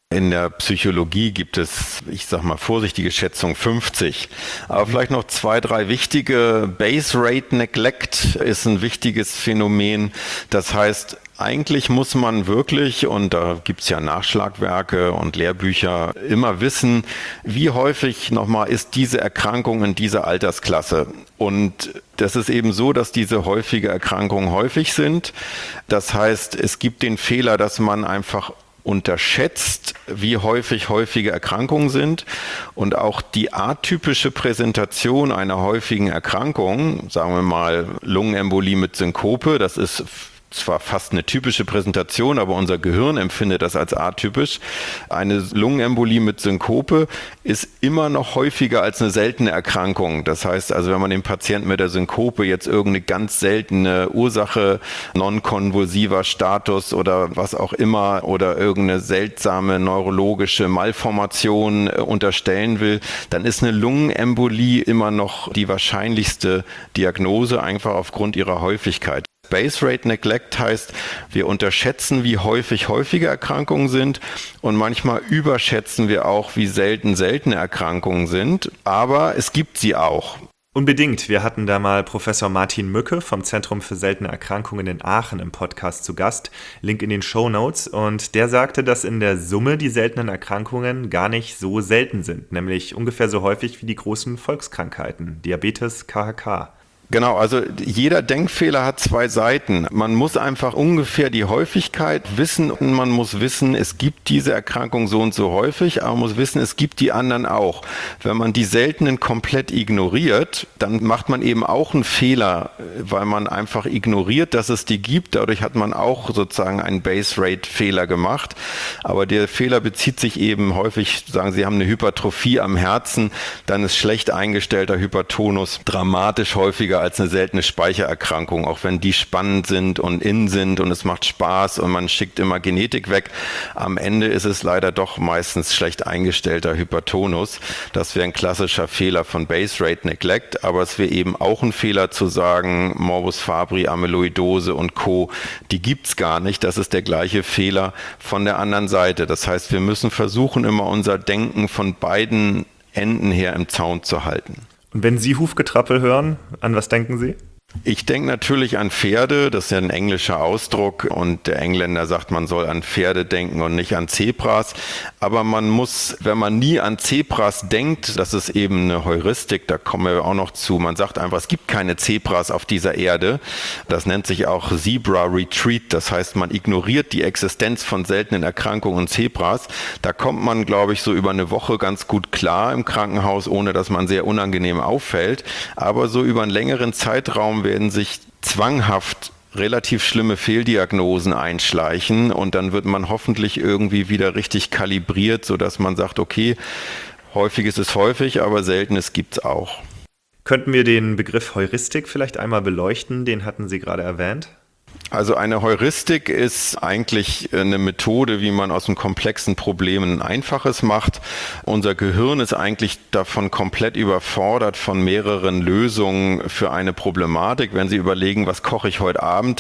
In der Psychologie gibt es, ich sag mal, vorsichtige Schätzung fünfzig. Aber vielleicht noch zwei, drei wichtige. Base Rate Neglect ist ein wichtiges Phänomen. Das heißt, eigentlich muss man wirklich, und da gibt es ja Nachschlagwerke und Lehrbücher, immer wissen, wie häufig nochmal ist diese Erkrankung in dieser Altersklasse. Und das ist eben so, dass diese häufige Erkrankungen häufig sind. Das heißt, es gibt den Fehler, dass man einfach unterschätzt, wie häufig häufige Erkrankungen sind, und auch die atypische Präsentation einer häufigen Erkrankung, sagen wir mal Lungenembolie mit Synkope, das ist zwar fast eine typische Präsentation, aber unser Gehirn empfindet das als atypisch. Eine Lungenembolie mit Synkope ist immer noch häufiger als eine seltene Erkrankung. Das heißt also, wenn man dem Patienten mit der Synkope jetzt irgendeine ganz seltene Ursache, non-konvulsiver Status oder was auch immer oder irgendeine seltsame neurologische Malformation unterstellen will, dann ist eine Lungenembolie immer noch die wahrscheinlichste Diagnose, einfach aufgrund ihrer Häufigkeit. Base Rate Neglect heißt, wir unterschätzen, wie häufig häufige Erkrankungen sind, und manchmal überschätzen wir auch, wie selten seltene Erkrankungen sind, aber es gibt sie auch. Unbedingt. Wir hatten da mal Professor Martin Mücke vom Zentrum für seltene Erkrankungen in Aachen im Podcast zu Gast. Link in den Shownotes. Und der sagte, dass in der Summe die seltenen Erkrankungen gar nicht so selten sind, nämlich ungefähr so häufig wie die großen Volkskrankheiten, Diabetes, K H K. Genau, also jeder Denkfehler hat zwei Seiten. Man muss einfach ungefähr die Häufigkeit wissen, und man muss wissen, es gibt diese Erkrankung so und so häufig, aber man muss wissen, es gibt die anderen auch. Wenn man die seltenen komplett ignoriert, dann macht man eben auch einen Fehler, weil man einfach ignoriert, dass es die gibt. Dadurch hat man auch sozusagen einen Base-Rate-Fehler gemacht. Aber der Fehler bezieht sich eben häufig, sagen Sie haben eine Hypertrophie am Herzen, dann ist schlecht eingestellter Hypertonus dramatisch häufiger als eine seltene Speichererkrankung, auch wenn die spannend sind und in sind und es macht Spaß und man schickt immer Genetik weg. Am Ende ist es leider doch meistens schlecht eingestellter Hypertonus. Das wäre ein klassischer Fehler von Base Rate Neglect, aber es wäre eben auch ein Fehler zu sagen, Morbus Fabry, Amyloidose und Co., die gibt's gar nicht. Das ist der gleiche Fehler von der anderen Seite. Das heißt, wir müssen versuchen, immer unser Denken von beiden Enden her im Zaun zu halten. Und wenn Sie Hufgetrappel hören, an was denken Sie? Ich denke natürlich an Pferde, das ist ja ein englischer Ausdruck, und der Engländer sagt, man soll an Pferde denken und nicht an Zebras. Aber man muss, wenn man nie an Zebras denkt, das ist eben eine Heuristik, da kommen wir auch noch zu, man sagt einfach, es gibt keine Zebras auf dieser Erde. Das nennt sich auch Zebra Retreat, das heißt, man ignoriert die Existenz von seltenen Erkrankungen und Zebras. Da kommt man, glaube ich, so über eine Woche ganz gut klar im Krankenhaus, ohne dass man sehr unangenehm auffällt. Aber so über einen längeren Zeitraum werden sich zwanghaft relativ schlimme Fehldiagnosen einschleichen, und dann wird man hoffentlich irgendwie wieder richtig kalibriert, sodass man sagt, okay, häufig ist es häufig, aber Seltenes gibt es auch. Könnten wir den Begriff Heuristik vielleicht einmal beleuchten? Den hatten Sie gerade erwähnt. Also eine Heuristik ist eigentlich eine Methode, wie man aus einem komplexen Problem ein einfaches macht. Unser Gehirn ist eigentlich davon komplett überfordert von mehreren Lösungen für eine Problematik. Wenn Sie überlegen, was koche ich heute Abend,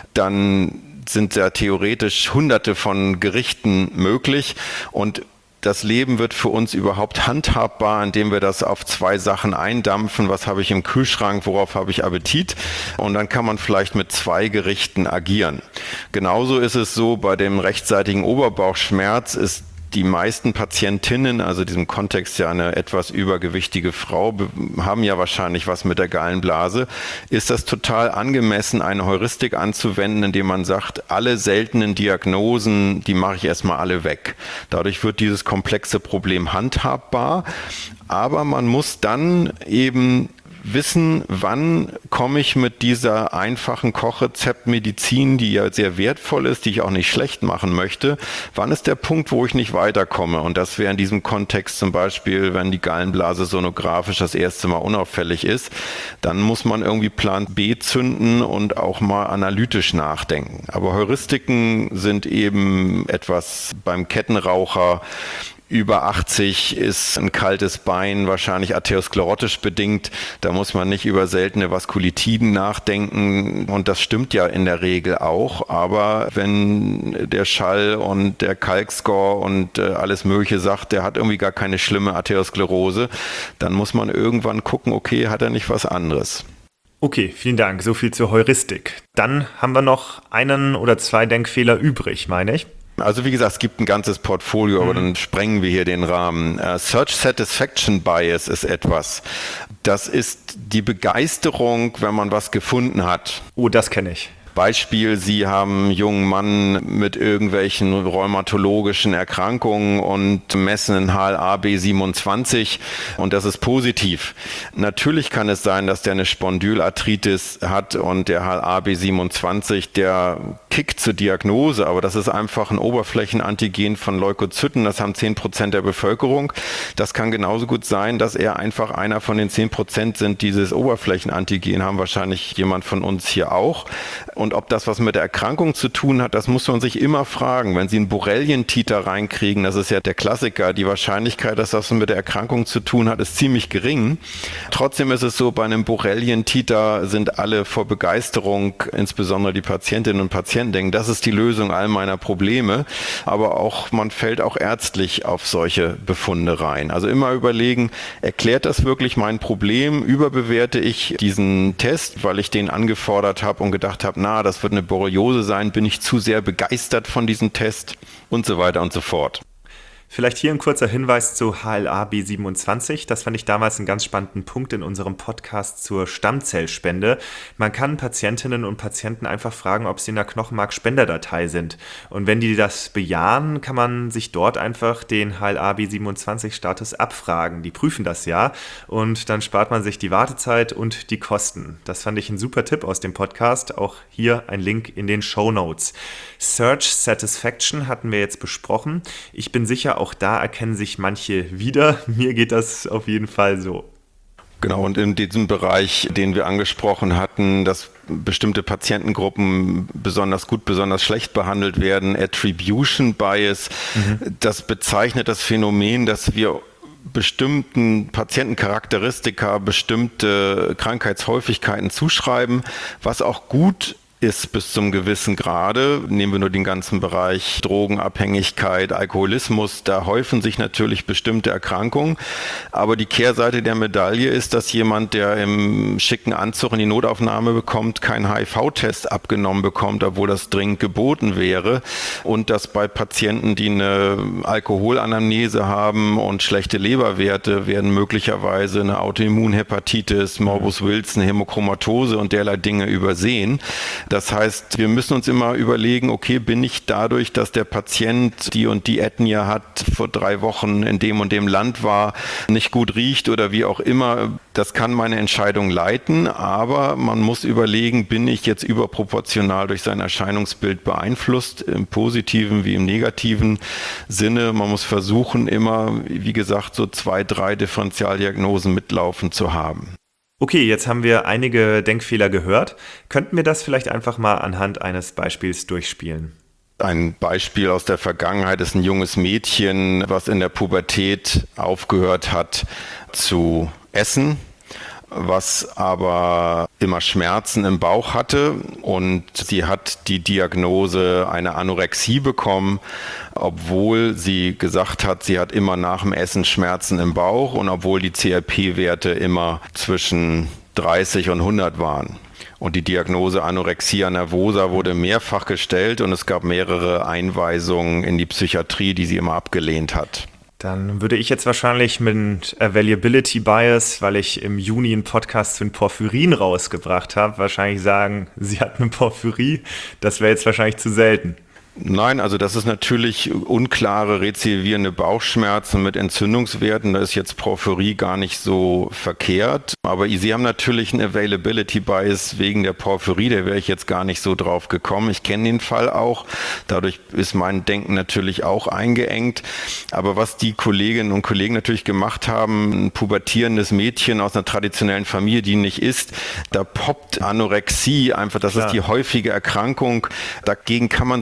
dann sind ja theoretisch hunderte von Gerichten möglich, und das Leben wird für uns überhaupt handhabbar, indem wir das auf zwei Sachen eindampfen. Was habe ich im Kühlschrank, worauf habe ich Appetit? Und dann kann man vielleicht mit zwei Gerichten agieren. Genauso ist es so, bei dem rechtseitigen Oberbauchschmerz ist die meisten Patientinnen, also in diesem Kontext ja eine etwas übergewichtige Frau, haben ja wahrscheinlich was mit der Gallenblase. Ist das total angemessen, eine Heuristik anzuwenden, indem man sagt, alle seltenen Diagnosen, die mache ich erstmal alle weg. Dadurch wird dieses komplexe Problem handhabbar, aber man muss dann eben wissen, wann komme ich mit dieser einfachen Kochrezeptmedizin, die ja sehr wertvoll ist, die ich auch nicht schlecht machen möchte, wann ist der Punkt, wo ich nicht weiterkomme? Und das wäre in diesem Kontext zum Beispiel, wenn die Gallenblase sonografisch das erste Mal unauffällig ist, dann muss man irgendwie Plan B zünden und auch mal analytisch nachdenken. Aber Heuristiken sind eben etwas beim Kettenraucher Über achtzig ist ein kaltes Bein wahrscheinlich arteriosklerotisch bedingt. Da muss man nicht über seltene Vaskulitiden nachdenken. Und das stimmt ja in der Regel auch. Aber wenn der Schall und der Kalkscore und äh, alles Mögliche sagt, der hat irgendwie gar keine schlimme Arteriosklerose, dann muss man irgendwann gucken, okay, hat er nicht was anderes? Okay, vielen Dank. So viel zur Heuristik. Dann haben wir noch einen oder zwei Denkfehler übrig, meine ich. Also wie gesagt, es gibt ein ganzes Portfolio, mhm. aber dann sprengen wir hier den Rahmen. Uh, Search Satisfaction Bias ist etwas. Das ist die Begeisterung, wenn man was gefunden hat. Oh, das kenne ich. Beispiel, Sie haben einen jungen Mann mit irgendwelchen rheumatologischen Erkrankungen und messen ein H L A B siebenundzwanzig und das ist positiv. Natürlich kann es sein, dass der eine Spondylarthritis hat und der H L A B siebenundzwanzig, der kickt zur Diagnose, aber das ist einfach ein Oberflächenantigen von Leukozyten, das haben zehn Prozent der Bevölkerung. Das kann genauso gut sein, dass er einfach einer von den zehn Prozent sind, dieses Oberflächenantigen haben wahrscheinlich jemand von uns hier auch. Und ob das was mit der Erkrankung zu tun hat, das muss man sich immer fragen. Wenn Sie einen Borrelientiter reinkriegen, das ist ja der Klassiker, die Wahrscheinlichkeit, dass das mit der Erkrankung zu tun hat, ist ziemlich gering. Trotzdem ist es so, bei einem Borrelientiter sind alle vor Begeisterung, insbesondere die Patientinnen und Patienten, denken, das ist die Lösung all meiner Probleme. Aber auch man fällt auch ärztlich auf solche Befunde rein. Also immer überlegen, erklärt das wirklich mein Problem? Überbewerte ich diesen Test, weil ich den angefordert habe und gedacht habe, na, das wird eine Borreliose sein, bin ich zu sehr begeistert von diesem Test und so weiter und so fort. Vielleicht hier ein kurzer Hinweis zu H L A B siebenundzwanzig. Das fand ich damals einen ganz spannenden Punkt in unserem Podcast zur Stammzellspende. Man kann Patientinnen und Patienten einfach fragen, ob sie in der Knochenmark-Spenderdatei sind. Und wenn die das bejahen, kann man sich dort einfach den H L A B siebenundzwanzig-Status abfragen. Die prüfen das ja und dann spart man sich die Wartezeit und die Kosten. Das fand ich ein super Tipp aus dem Podcast. Auch hier ein Link in den Shownotes. Search Satisfaction hatten wir jetzt besprochen. Ich bin sicher, auch da erkennen sich manche wieder. Mir geht das auf jeden Fall so. Genau, und in diesem Bereich, den wir angesprochen hatten, dass bestimmte Patientengruppen besonders gut, besonders schlecht behandelt werden, Attribution Bias, mhm. das bezeichnet das Phänomen, dass wir bestimmten Patientencharakteristika, bestimmte Krankheitshäufigkeiten zuschreiben, was auch gut ist bis zum gewissen Grade. Nehmen wir nur den ganzen Bereich Drogenabhängigkeit, Alkoholismus, da häufen sich natürlich bestimmte Erkrankungen. Aber die Kehrseite der Medaille ist, dass jemand, der im schicken Anzug in die Notaufnahme bekommt, keinen H I V-Test abgenommen bekommt, obwohl das dringend geboten wäre. Und dass bei Patienten, die eine Alkoholanamnese haben und schlechte Leberwerte, werden möglicherweise eine Autoimmunhepatitis, Morbus Wilson, Hämochromatose und derlei Dinge übersehen. Das heißt, wir müssen uns immer überlegen, okay, bin ich dadurch, dass der Patient die und die Ethnie hat, vor drei Wochen in dem und dem Land war, nicht gut riecht oder wie auch immer, das kann meine Entscheidung leiten, aber man muss überlegen, bin ich jetzt überproportional durch sein Erscheinungsbild beeinflusst, im positiven wie im negativen Sinne. Man muss versuchen, immer, wie gesagt, so zwei, drei Differentialdiagnosen mitlaufen zu haben. Okay, jetzt haben wir einige Denkfehler gehört. Könnten wir das vielleicht einfach mal anhand eines Beispiels durchspielen? Ein Beispiel aus der Vergangenheit ist ein junges Mädchen, was in der Pubertät aufgehört hat zu essen, was aber immer Schmerzen im Bauch hatte, und sie hat die Diagnose eine Anorexie bekommen, obwohl sie gesagt hat, sie hat immer nach dem Essen Schmerzen im Bauch und obwohl die C R P-Werte immer zwischen dreißig und hundert waren. Und die Diagnose Anorexia nervosa wurde mehrfach gestellt und es gab mehrere Einweisungen in die Psychiatrie, die sie immer abgelehnt hat. Dann würde ich jetzt wahrscheinlich mit Availability Bias, weil ich im Juni einen Podcast zu den Porphyrin rausgebracht habe, wahrscheinlich sagen, sie hat eine Porphyrie. Das wäre jetzt wahrscheinlich zu selten. Nein, also das ist natürlich unklare rezidivierende Bauchschmerzen mit Entzündungswerten. Da ist jetzt Porphyrie gar nicht so verkehrt. Aber Sie haben natürlich einen Availability Bias wegen der Porphyrie. Da wäre ich jetzt gar nicht so drauf gekommen. Ich kenne den Fall auch. Dadurch ist mein Denken natürlich auch eingeengt. Aber was die Kolleginnen und Kollegen natürlich gemacht haben, ein pubertierendes Mädchen aus einer traditionellen Familie, die nicht isst, da poppt Anorexie einfach. Das Klar. ist die häufige Erkrankung. Dagegen kann man sich ja kaum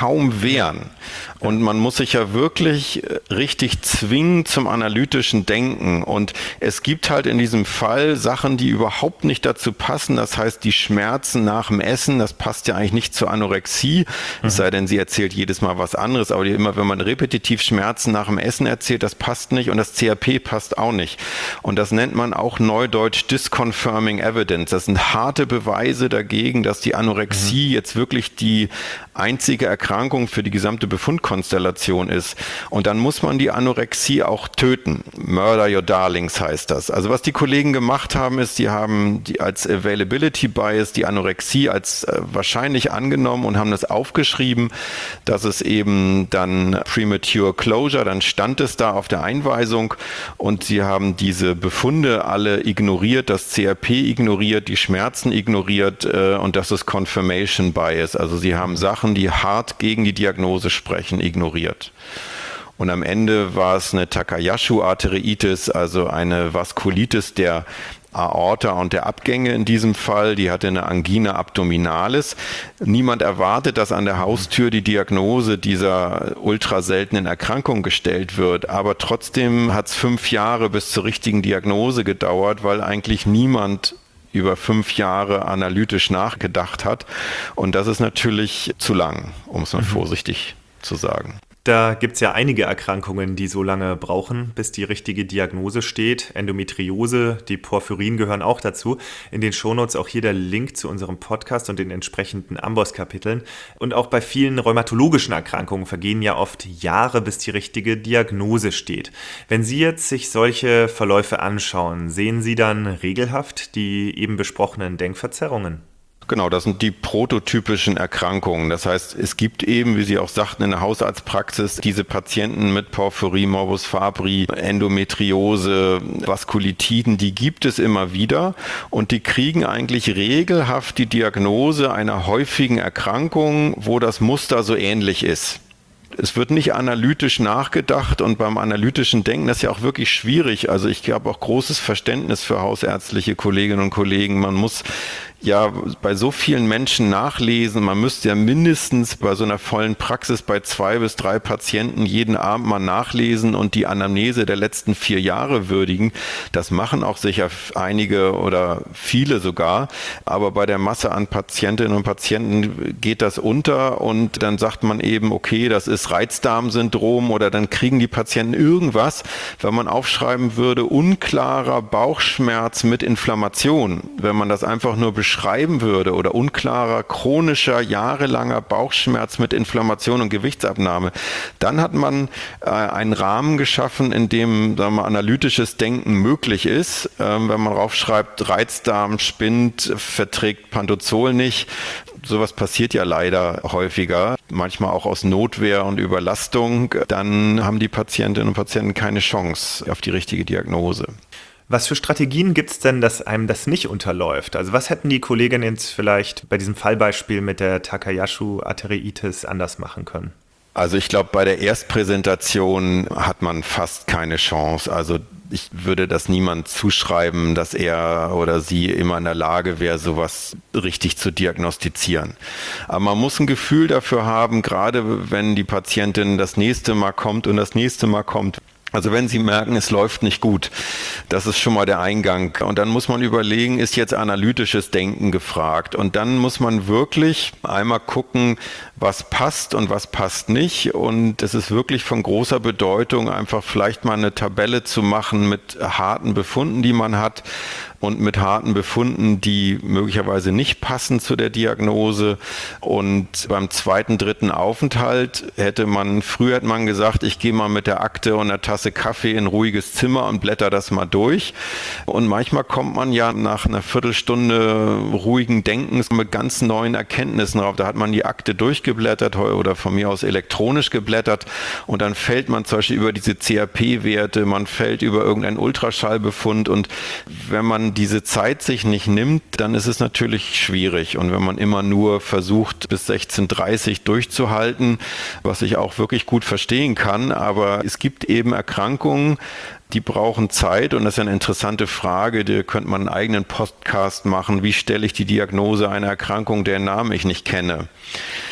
kaum wehren. Und man muss sich ja wirklich richtig zwingen zum analytischen Denken. Und es gibt halt in diesem Fall Sachen, die überhaupt nicht dazu passen. Das heißt, die Schmerzen nach dem Essen, das passt ja eigentlich nicht zur Anorexie. Mhm. Es sei denn, sie erzählt jedes Mal was anderes. Aber immer, wenn man repetitiv Schmerzen nach dem Essen erzählt, das passt nicht. Und das C R P passt auch nicht. Und das nennt man auch neudeutsch Disconfirming Evidence. Das sind harte Beweise dagegen, dass die Anorexie mhm. jetzt wirklich die einzige Erkrankung für die gesamte Befundkonstellation ist. Und dann muss man die Anorexie auch töten. Murder your darlings heißt das. Also was die Kollegen gemacht haben, ist, die haben die als Availability Bias die Anorexie als äh, wahrscheinlich angenommen und haben das aufgeschrieben, dass es eben dann Premature Closure, dann stand es da auf der Einweisung und sie haben diese Befunde alle ignoriert, das C R P ignoriert, die Schmerzen ignoriert äh, und das ist Confirmation Bias. Also sie haben Sachen, die hart gegen die Diagnose sprechen, ignoriert. Und am Ende war es eine Takayasu-Arteriitis, also eine Vaskulitis der Aorta und der Abgänge in diesem Fall. Die hatte eine Angina abdominalis. Niemand erwartet, dass an der Haustür die Diagnose dieser ultra seltenen Erkrankung gestellt wird. Aber trotzdem hat es fünf Jahre bis zur richtigen Diagnose gedauert, weil eigentlich niemand über fünf Jahre analytisch nachgedacht hat. Und das ist natürlich zu lang, um es mal mhm. vorsichtig zu sagen. Da gibt es ja einige Erkrankungen, die so lange brauchen, bis die richtige Diagnose steht. Endometriose, die Porphyrin gehören auch dazu. In den Shownotes auch hier der Link zu unserem Podcast und den entsprechenden Amboss-Kapiteln. Und auch bei vielen rheumatologischen Erkrankungen vergehen ja oft Jahre, bis die richtige Diagnose steht. Wenn Sie jetzt sich solche Verläufe anschauen, sehen Sie dann regelhaft die eben besprochenen Denkverzerrungen? Genau, das sind die prototypischen Erkrankungen. Das heißt, es gibt eben, wie Sie auch sagten, in der Hausarztpraxis diese Patienten mit Porphyrie, Morbus Fabri, Endometriose, Vaskulitiden, die gibt es immer wieder und die kriegen eigentlich regelhaft die Diagnose einer häufigen Erkrankung, wo das Muster so ähnlich ist. Es wird nicht analytisch nachgedacht und beim analytischen Denken, das ist ja auch wirklich schwierig. Also ich habe auch großes Verständnis für hausärztliche Kolleginnen und Kollegen. Man muss ja bei so vielen Menschen nachlesen. Man müsste ja mindestens bei so einer vollen Praxis bei zwei bis drei Patienten jeden Abend mal nachlesen und die Anamnese der letzten vier Jahre würdigen. Das machen auch sicher einige oder viele sogar. Aber bei der Masse an Patientinnen und Patienten geht das unter und dann sagt man eben, okay, das ist Reizdarmsyndrom oder dann kriegen die Patienten irgendwas, wenn man aufschreiben würde, unklarer Bauchschmerz mit Inflammation. Wenn man das einfach nur beschreiben würde oder unklarer, chronischer, jahrelanger Bauchschmerz mit Inflammation und Gewichtsabnahme, dann hat man äh, einen Rahmen geschaffen, in dem, sagen wir, analytisches Denken möglich ist. Ähm, wenn man draufschreibt, Reizdarm spinnt, verträgt Pantozol nicht. Sowas passiert ja leider häufiger, manchmal auch aus Notwehr und Überlastung. Dann haben die Patientinnen und Patienten keine Chance auf die richtige Diagnose. Was für Strategien gibt es denn, dass einem das nicht unterläuft? Also was hätten die Kolleginnen jetzt vielleicht bei diesem Fallbeispiel mit der Takayasu-Arteriitis anders machen können? Also ich glaube, bei der Erstpräsentation hat man fast keine Chance. Also ich würde das niemand zuschreiben, dass er oder sie immer in der Lage wäre, sowas richtig zu diagnostizieren. Aber man muss ein Gefühl dafür haben, gerade wenn die Patientin das nächste Mal kommt und das nächste Mal kommt. Also wenn Sie merken, es läuft nicht gut, das ist schon mal der Eingang. Und dann muss man überlegen, ist jetzt analytisches Denken gefragt? Und dann muss man wirklich einmal gucken, was passt und was passt nicht. Und es ist wirklich von großer Bedeutung, einfach vielleicht mal eine Tabelle zu machen mit harten Befunden, die man hat. Und mit harten Befunden, die möglicherweise nicht passen zu der Diagnose. Und beim zweiten, dritten Aufenthalt hätte man, früher hat man gesagt, ich gehe mal mit der Akte und einer Tasse Kaffee in ein ruhiges Zimmer und blätter das mal durch. Und manchmal kommt man ja nach einer Viertelstunde ruhigen Denkens mit ganz neuen Erkenntnissen drauf. Da hat man die Akte durchgeblättert oder von mir aus elektronisch geblättert und dann fällt man zum Beispiel über diese C R P-Werte, man fällt über irgendeinen Ultraschallbefund und wenn man diese Zeit sich nicht nimmt, dann ist es natürlich schwierig. Und wenn man immer nur versucht, bis sechzehn Uhr dreißig durchzuhalten, was ich auch wirklich gut verstehen kann, aber es gibt eben Erkrankungen, die brauchen Zeit und das ist eine interessante Frage, da könnte man einen eigenen Podcast machen. Wie stelle ich die Diagnose einer Erkrankung, deren Namen ich nicht kenne?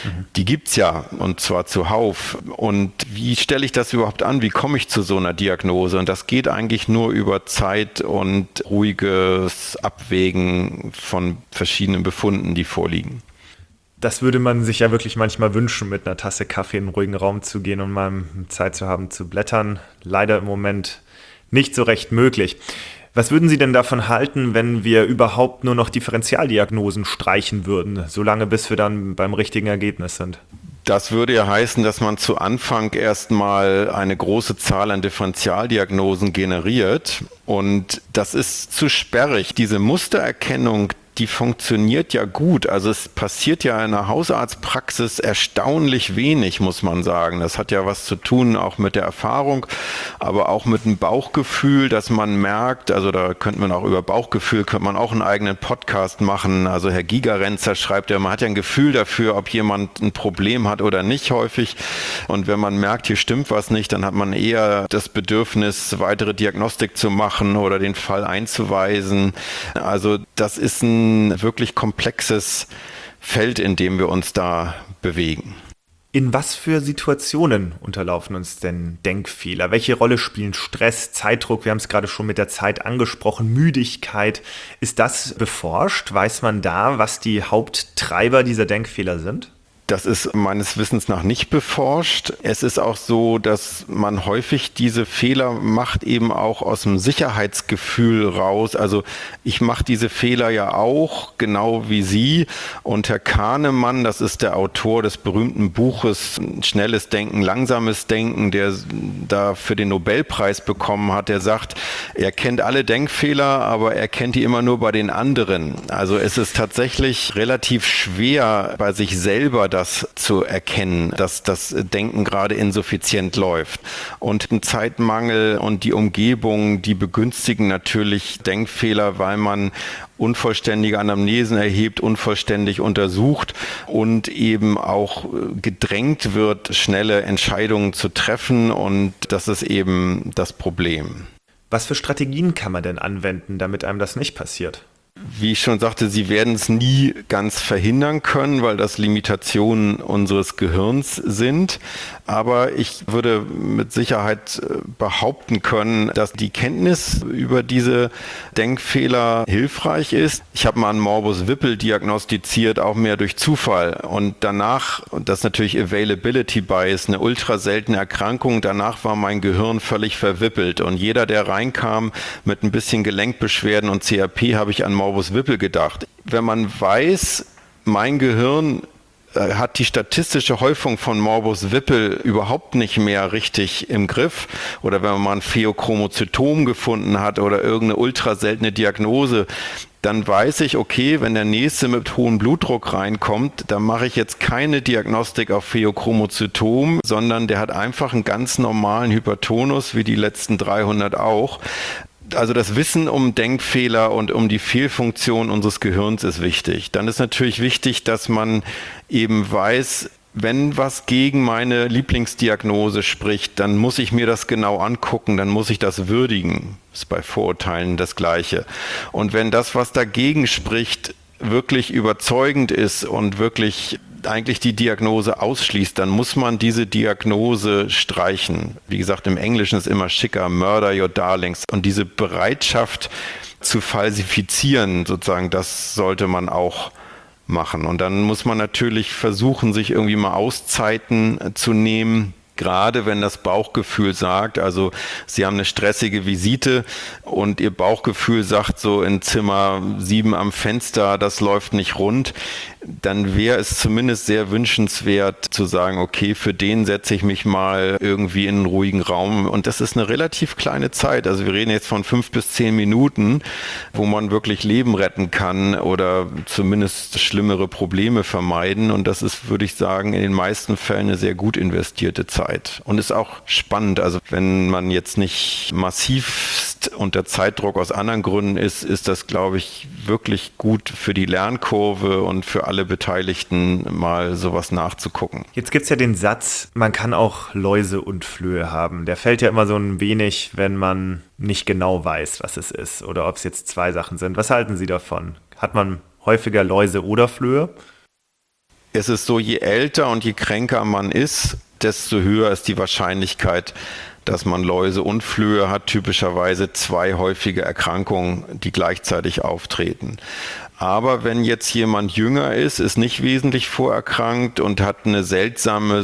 Die gibt's ja, und zwar zuhauf. Und wie stelle ich das überhaupt an? Wie komme ich zu so einer Diagnose? Und das geht eigentlich nur über Zeit und ruhiges Abwägen von verschiedenen Befunden, die vorliegen. Das würde man sich ja wirklich manchmal wünschen, mit einer Tasse Kaffee in einen ruhigen Raum zu gehen und mal Zeit zu haben zu blättern. Leider im Moment nicht so recht möglich. Was würden Sie denn davon halten, wenn wir überhaupt nur noch Differentialdiagnosen streichen würden, solange bis wir dann beim richtigen Ergebnis sind? Das würde ja heißen, dass man zu Anfang erstmal eine große Zahl an Differentialdiagnosen generiert. Und das ist zu sperrig. Diese Mustererkennung, die funktioniert ja gut. Also es passiert ja in der Hausarztpraxis erstaunlich wenig, muss man sagen. Das hat ja was zu tun auch mit der Erfahrung, aber auch mit dem Bauchgefühl, dass man merkt, also da könnte man auch über Bauchgefühl, könnte man auch einen eigenen Podcast machen. Also Herr Gigerenzer schreibt ja, man hat ja ein Gefühl dafür, ob jemand ein Problem hat oder nicht häufig. Und wenn man merkt, hier stimmt was nicht, dann hat man eher das Bedürfnis, weitere Diagnostik zu machen oder den Fall einzuweisen. Also das ist ein ein wirklich komplexes Feld, in dem wir uns da bewegen. In was für Situationen unterlaufen uns denn Denkfehler? Welche Rolle spielen Stress, Zeitdruck? Wir haben es gerade schon mit der Zeit angesprochen, Müdigkeit. Ist das beforscht? Weiß man da, was die Haupttreiber dieser Denkfehler sind? Das ist meines Wissens nach nicht beforscht. Es ist auch so, dass man häufig diese Fehler macht, eben auch aus dem Sicherheitsgefühl raus. Also ich mache diese Fehler ja auch, genau wie Sie. Und Herr Kahnemann, das ist der Autor des berühmten Buches Schnelles Denken, Langsames Denken, der da für den Nobelpreis bekommen hat, der sagt, er kennt alle Denkfehler, aber er kennt die immer nur bei den anderen. Also es ist tatsächlich relativ schwer, bei sich selber das zu erkennen, dass das Denken gerade insuffizient läuft. Und ein Zeitmangel und die Umgebung, die begünstigen natürlich Denkfehler, weil man unvollständige Anamnesen erhebt, unvollständig untersucht und eben auch gedrängt wird, schnelle Entscheidungen zu treffen. Und das ist eben das Problem. Was für Strategien kann man denn anwenden, damit einem das nicht passiert? Wie ich schon sagte, sie werden es nie ganz verhindern können, weil das Limitationen unseres Gehirns sind. Aber ich würde mit Sicherheit behaupten können, dass die Kenntnis über diese Denkfehler hilfreich ist. Ich habe mal einen Morbus Whipple diagnostiziert, auch mehr durch Zufall. Und danach, und das ist natürlich Availability Bias, eine ultra seltene Erkrankung, danach war mein Gehirn völlig verwippelt. Und jeder, der reinkam mit ein bisschen Gelenkbeschwerden und C R P, habe ich an Morbus Whipple gedacht. Wenn man weiß, mein Gehirn hat die statistische Häufung von Morbus Whipple überhaupt nicht mehr richtig im Griff, oder wenn man mal ein Pheochromozytom gefunden hat oder irgendeine ultra seltene Diagnose, dann weiß ich, okay, wenn der Nächste mit hohem Blutdruck reinkommt, dann mache ich jetzt keine Diagnostik auf Pheochromozytom, sondern der hat einfach einen ganz normalen Hypertonus, wie die letzten dreihundert auch. Also das Wissen um Denkfehler und um die Fehlfunktion unseres Gehirns ist wichtig. Dann ist natürlich wichtig, dass man eben weiß, wenn was gegen meine Lieblingsdiagnose spricht, dann muss ich mir das genau angucken, dann muss ich das würdigen. Das ist bei Vorurteilen das Gleiche. Und wenn das, was dagegen spricht, wirklich überzeugend ist und wirklich eigentlich die Diagnose ausschließt, dann muss man diese Diagnose streichen. Wie gesagt, im Englischen ist immer schicker, murder your darlings. Und diese Bereitschaft zu falsifizieren, sozusagen, das sollte man auch machen. Und dann muss man natürlich versuchen, sich irgendwie mal Auszeiten zu nehmen, gerade wenn das Bauchgefühl sagt, also Sie haben eine stressige Visite und Ihr Bauchgefühl sagt so in Zimmer sieben am Fenster, das läuft nicht rund, dann wäre es zumindest sehr wünschenswert zu sagen, okay, für den setze ich mich mal irgendwie in einen ruhigen Raum. Und das ist eine relativ kleine Zeit. Also wir reden jetzt von fünf bis zehn Minuten, wo man wirklich Leben retten kann oder zumindest schlimmere Probleme vermeiden. Und das ist, würde ich sagen, in den meisten Fällen eine sehr gut investierte Zeit. Und ist auch spannend. Also wenn man jetzt nicht massivst unter Zeitdruck aus anderen Gründen ist, ist das, glaube ich, wirklich gut für die Lernkurve und für alle Beteiligten mal sowas nachzugucken. Jetzt gibt es ja den Satz, man kann auch Läuse und Flöhe haben. Der fällt ja immer so ein wenig, wenn man nicht genau weiß, was es ist oder ob es jetzt zwei Sachen sind. Was halten Sie davon? Hat man häufiger Läuse oder Flöhe? Es ist so, je älter und je kränker man ist, desto höher ist die Wahrscheinlichkeit, dass man Läuse und Flöhe hat, typischerweise zwei häufige Erkrankungen, die gleichzeitig auftreten. Aber wenn jetzt jemand jünger ist, ist nicht wesentlich vorerkrankt und hat eine seltsame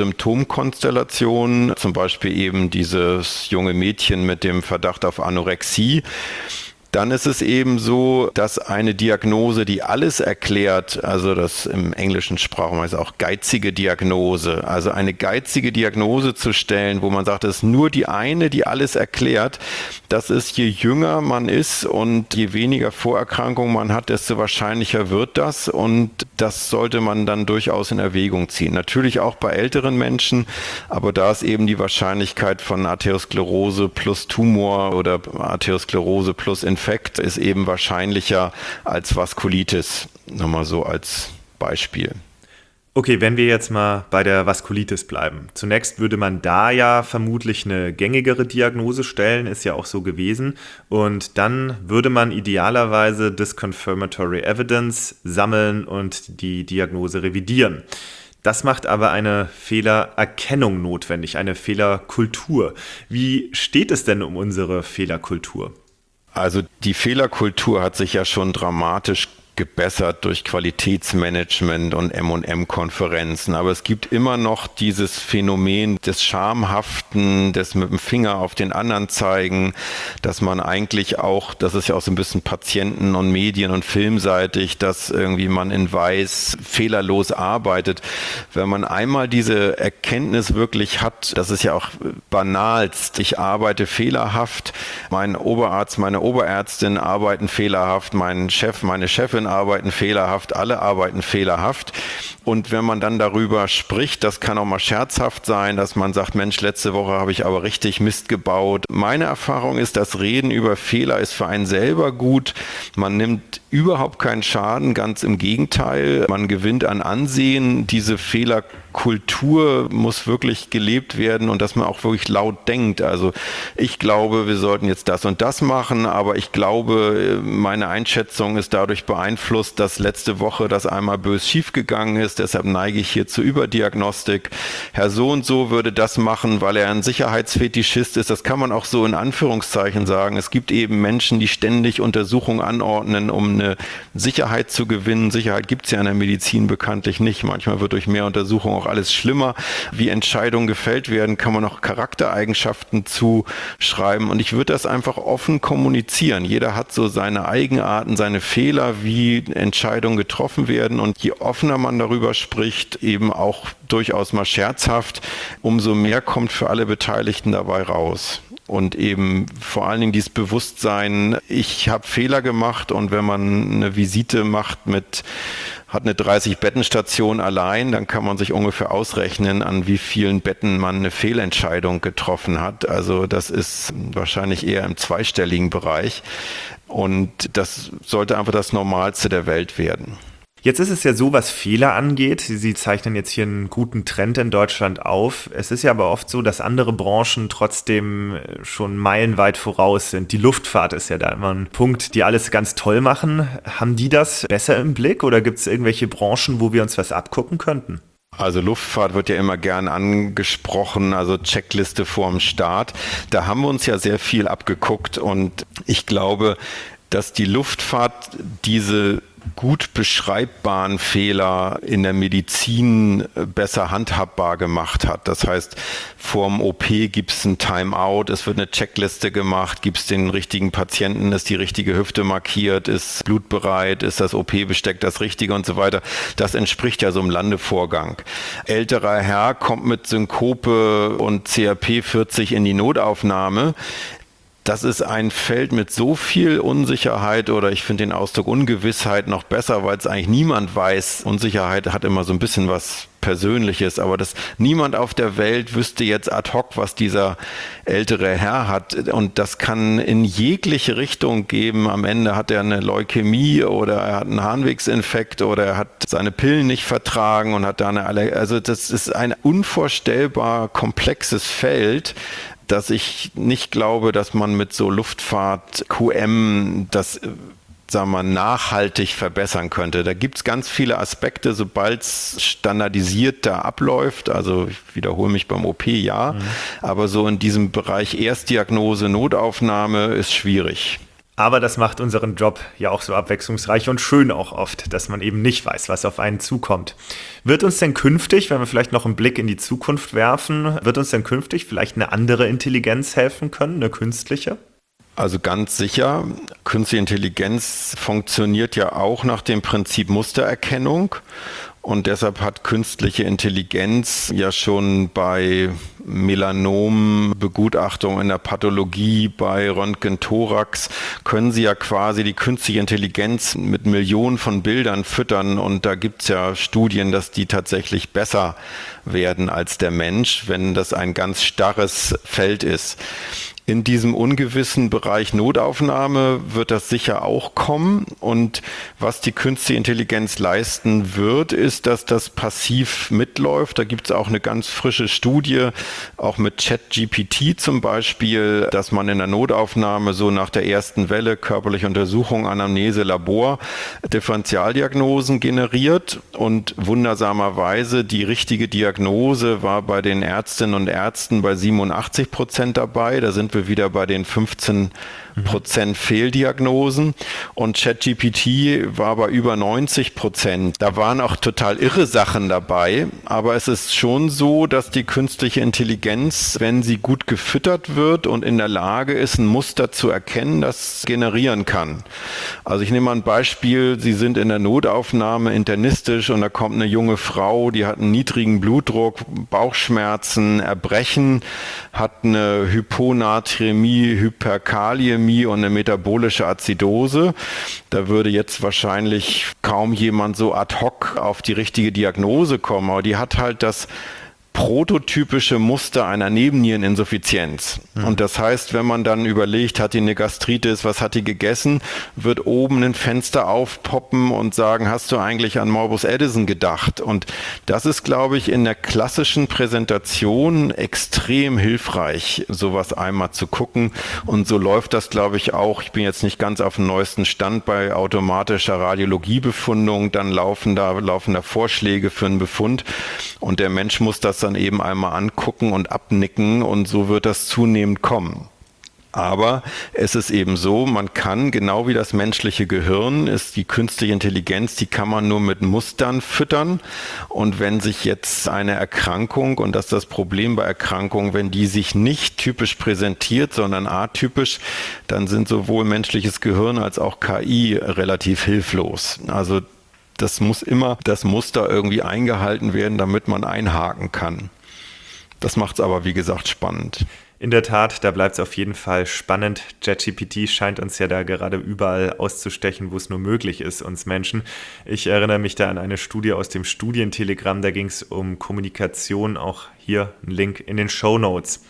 Symptomkonstellation, zum Beispiel eben dieses junge Mädchen mit dem Verdacht auf Anorexie, dann ist es eben so, dass eine Diagnose, die alles erklärt, also das im englischen Sprachraum heißt auch geizige Diagnose, also eine geizige Diagnose zu stellen, wo man sagt, es ist nur die eine, die alles erklärt, das ist, je jünger man ist und je weniger Vorerkrankungen man hat, desto wahrscheinlicher wird das und das sollte man dann durchaus in Erwägung ziehen. Natürlich auch bei älteren Menschen, aber da ist eben die Wahrscheinlichkeit von Arteriosklerose plus Tumor oder Arteriosklerose plus Infektion Infekt ist eben wahrscheinlicher als Vaskulitis. Nochmal so als Beispiel. Okay, wenn wir jetzt mal bei der Vaskulitis bleiben. Zunächst würde man da ja vermutlich eine gängigere Diagnose stellen, ist ja auch so gewesen. Und dann würde man idealerweise das Confirmatory Evidence sammeln und die Diagnose revidieren. Das macht aber eine Fehlererkennung notwendig, eine Fehlerkultur. Wie steht es denn um unsere Fehlerkultur? Also die Fehlerkultur hat sich ja schon dramatisch gebessert durch Qualitätsmanagement und M und M-Konferenzen. Aber es gibt immer noch dieses Phänomen des Schamhaften, des mit dem Finger auf den anderen zeigen, dass man eigentlich auch, das ist ja auch so ein bisschen Patienten- und Medien- und filmseitig, dass irgendwie man in Weiß fehlerlos arbeitet. Wenn man einmal diese Erkenntnis wirklich hat, das ist ja auch banalst, ich arbeite fehlerhaft, mein Oberarzt, meine Oberärztin arbeiten fehlerhaft, mein Chef, meine Chefin arbeiten fehlerhaft, alle arbeiten fehlerhaft. Und wenn man dann darüber spricht, das kann auch mal scherzhaft sein, dass man sagt, Mensch, letzte Woche habe ich aber richtig Mist gebaut. Meine Erfahrung ist, das Reden über Fehler ist für einen selber gut. Man nimmt überhaupt keinen Schaden, ganz im Gegenteil. Man gewinnt an Ansehen. Diese Fehlerkultur muss wirklich gelebt werden und dass man auch wirklich laut denkt. Also ich glaube, wir sollten jetzt das und das machen, aber ich glaube, meine Einschätzung ist dadurch beeinflusst, dass letzte Woche das einmal bös schiefgegangen ist. Deshalb neige ich hier zur Überdiagnostik. Herr so und so würde das machen, weil er ein Sicherheitsfetischist ist. Das kann man auch so in Anführungszeichen sagen. Es gibt eben Menschen, die ständig Untersuchungen anordnen, um eine Sicherheit zu gewinnen. Sicherheit gibt es ja in der Medizin bekanntlich nicht. Manchmal wird durch mehr Untersuchungen auch alles schlimmer. Wie Entscheidungen gefällt werden, kann man auch Charaktereigenschaften zuschreiben. Und ich würde das einfach offen kommunizieren. Jeder hat so seine Eigenarten, seine Fehler, wie Entscheidungen getroffen werden. Und je offener man darüber spricht, eben auch durchaus mal scherzhaft, umso mehr kommt für alle Beteiligten dabei raus. Und eben vor allen Dingen dieses Bewusstsein, ich habe Fehler gemacht und wenn man eine Visite macht mit, hat eine dreißig-Betten-Station allein, dann kann man sich ungefähr ausrechnen, an wie vielen Betten man eine Fehlentscheidung getroffen hat. Also das ist wahrscheinlich eher im zweistelligen Bereich und das sollte einfach das Normalste der Welt werden. Jetzt ist es ja so, was Fehler angeht. Sie zeichnen jetzt hier einen guten Trend in Deutschland auf. Es ist ja aber oft so, dass andere Branchen trotzdem schon meilenweit voraus sind. Die Luftfahrt ist ja da immer ein Punkt, die alles ganz toll machen. Haben die das besser im Blick oder gibt es irgendwelche Branchen, wo wir uns was abgucken könnten? Also Luftfahrt wird ja immer gern angesprochen, also Checkliste vorm Start. Da haben wir uns ja sehr viel abgeguckt und ich glaube, dass die Luftfahrt diese gut beschreibbaren Fehler in der Medizin besser handhabbar gemacht hat. Das heißt, vorm O P gibt es ein Timeout, es wird eine Checkliste gemacht, gibt es den richtigen Patienten, ist die richtige Hüfte markiert, ist blutbereit, ist das O P-Besteck das richtige und so weiter. Das entspricht ja so einem Landevorgang. Älterer Herr kommt mit Synkope und C R P vierzig in die Notaufnahme. Das ist ein Feld mit so viel Unsicherheit oder ich finde den Ausdruck Ungewissheit noch besser, weil es eigentlich niemand weiß. Unsicherheit hat immer so ein bisschen was Persönliches, aber dass niemand auf der Welt wüsste jetzt ad hoc, was dieser ältere Herr hat und das kann in jegliche Richtung geben. Am Ende hat er eine Leukämie oder er hat einen Harnwegsinfekt oder er hat seine Pillen nicht vertragen und hat da eine Allergie. Also das ist ein unvorstellbar komplexes Feld, dass ich nicht glaube, dass man mit so Luftfahrt Q M das sagen wir, nachhaltig verbessern könnte. Da gibt es ganz viele Aspekte, sobald es standardisiert da abläuft, also ich wiederhole mich beim O P, ja, mhm. aber so in diesem Bereich Erstdiagnose, Notaufnahme ist schwierig. Aber das macht unseren Job ja auch so abwechslungsreich und schön auch oft, dass man eben nicht weiß, was auf einen zukommt. Wird uns denn künftig, wenn wir vielleicht noch einen Blick in die Zukunft werfen, wird uns denn künftig vielleicht eine andere Intelligenz helfen können, eine künstliche? Also ganz sicher, künstliche Intelligenz funktioniert ja auch nach dem Prinzip Mustererkennung und deshalb hat künstliche Intelligenz ja schon bei Melanombegutachtung in der Pathologie, bei Röntgen-Thorax, können sie ja quasi die künstliche Intelligenz mit Millionen von Bildern füttern und da gibt es ja Studien, dass die tatsächlich besser werden als der Mensch, wenn das ein ganz starres Feld ist. In diesem ungewissen Bereich Notaufnahme wird das sicher auch kommen. Und was die künstliche Intelligenz leisten wird, ist, dass das passiv mitläuft. Da gibt es auch eine ganz frische Studie, auch mit ChatGPT zum Beispiel, dass man in der Notaufnahme so nach der ersten Welle körperliche Untersuchung, Anamnese, Labor Differentialdiagnosen generiert. Und wundersamerweise die richtige Diagnose war bei den Ärztinnen und Ärzten bei siebenundachtzig Prozent dabei. Da sind wir wieder bei den fünfzehn Prozent Fehldiagnosen und ChatGPT war bei über neunzig Prozent. Da waren auch total irre Sachen dabei, aber es ist schon so, dass die künstliche Intelligenz, wenn sie gut gefüttert wird und in der Lage ist, ein Muster zu erkennen, das generieren kann. Also ich nehme mal ein Beispiel, Sie sind in der Notaufnahme internistisch und da kommt eine junge Frau, die hat einen niedrigen Blutdruck, Bauchschmerzen, Erbrechen, hat eine Hyponaträmie, Hyperkaliämie und eine metabolische Azidose. Da würde jetzt wahrscheinlich kaum jemand so ad hoc auf die richtige Diagnose kommen, aber die hat halt das prototypische Muster einer Nebenniereninsuffizienz. Mhm. Und das heißt, wenn man dann überlegt, hat die eine Gastritis, was hat die gegessen, wird oben ein Fenster aufpoppen und sagen, hast du eigentlich an Morbus Addison gedacht? Und das ist, glaube ich, in der klassischen Präsentation extrem hilfreich, sowas einmal zu gucken. Und so läuft das, glaube ich, auch. Ich bin jetzt nicht ganz auf dem neuesten Stand bei automatischer Radiologiebefundung. Dann laufen da, laufen da Vorschläge für einen Befund. Und der Mensch muss das dann eben einmal angucken und abnicken und so wird das zunehmend kommen. Aber es ist eben so, man kann, genau wie das menschliche Gehirn, ist die künstliche Intelligenz, die kann man nur mit Mustern füttern. Und wenn sich jetzt eine Erkrankung, und das ist das Problem bei Erkrankungen, wenn die sich nicht typisch präsentiert, sondern atypisch, dann sind sowohl menschliches Gehirn als auch K I relativ hilflos. Also das muss immer das Muster irgendwie eingehalten werden, damit man einhaken kann. Das macht es aber, wie gesagt, spannend. In der Tat, da bleibt es auf jeden Fall spannend. ChatGPT scheint uns ja da gerade überall auszustechen, wo es nur möglich ist, uns Menschen. Ich erinnere mich da an eine Studie aus dem Studientelegramm, da ging es um Kommunikation, auch hier ein Link in den Shownotes.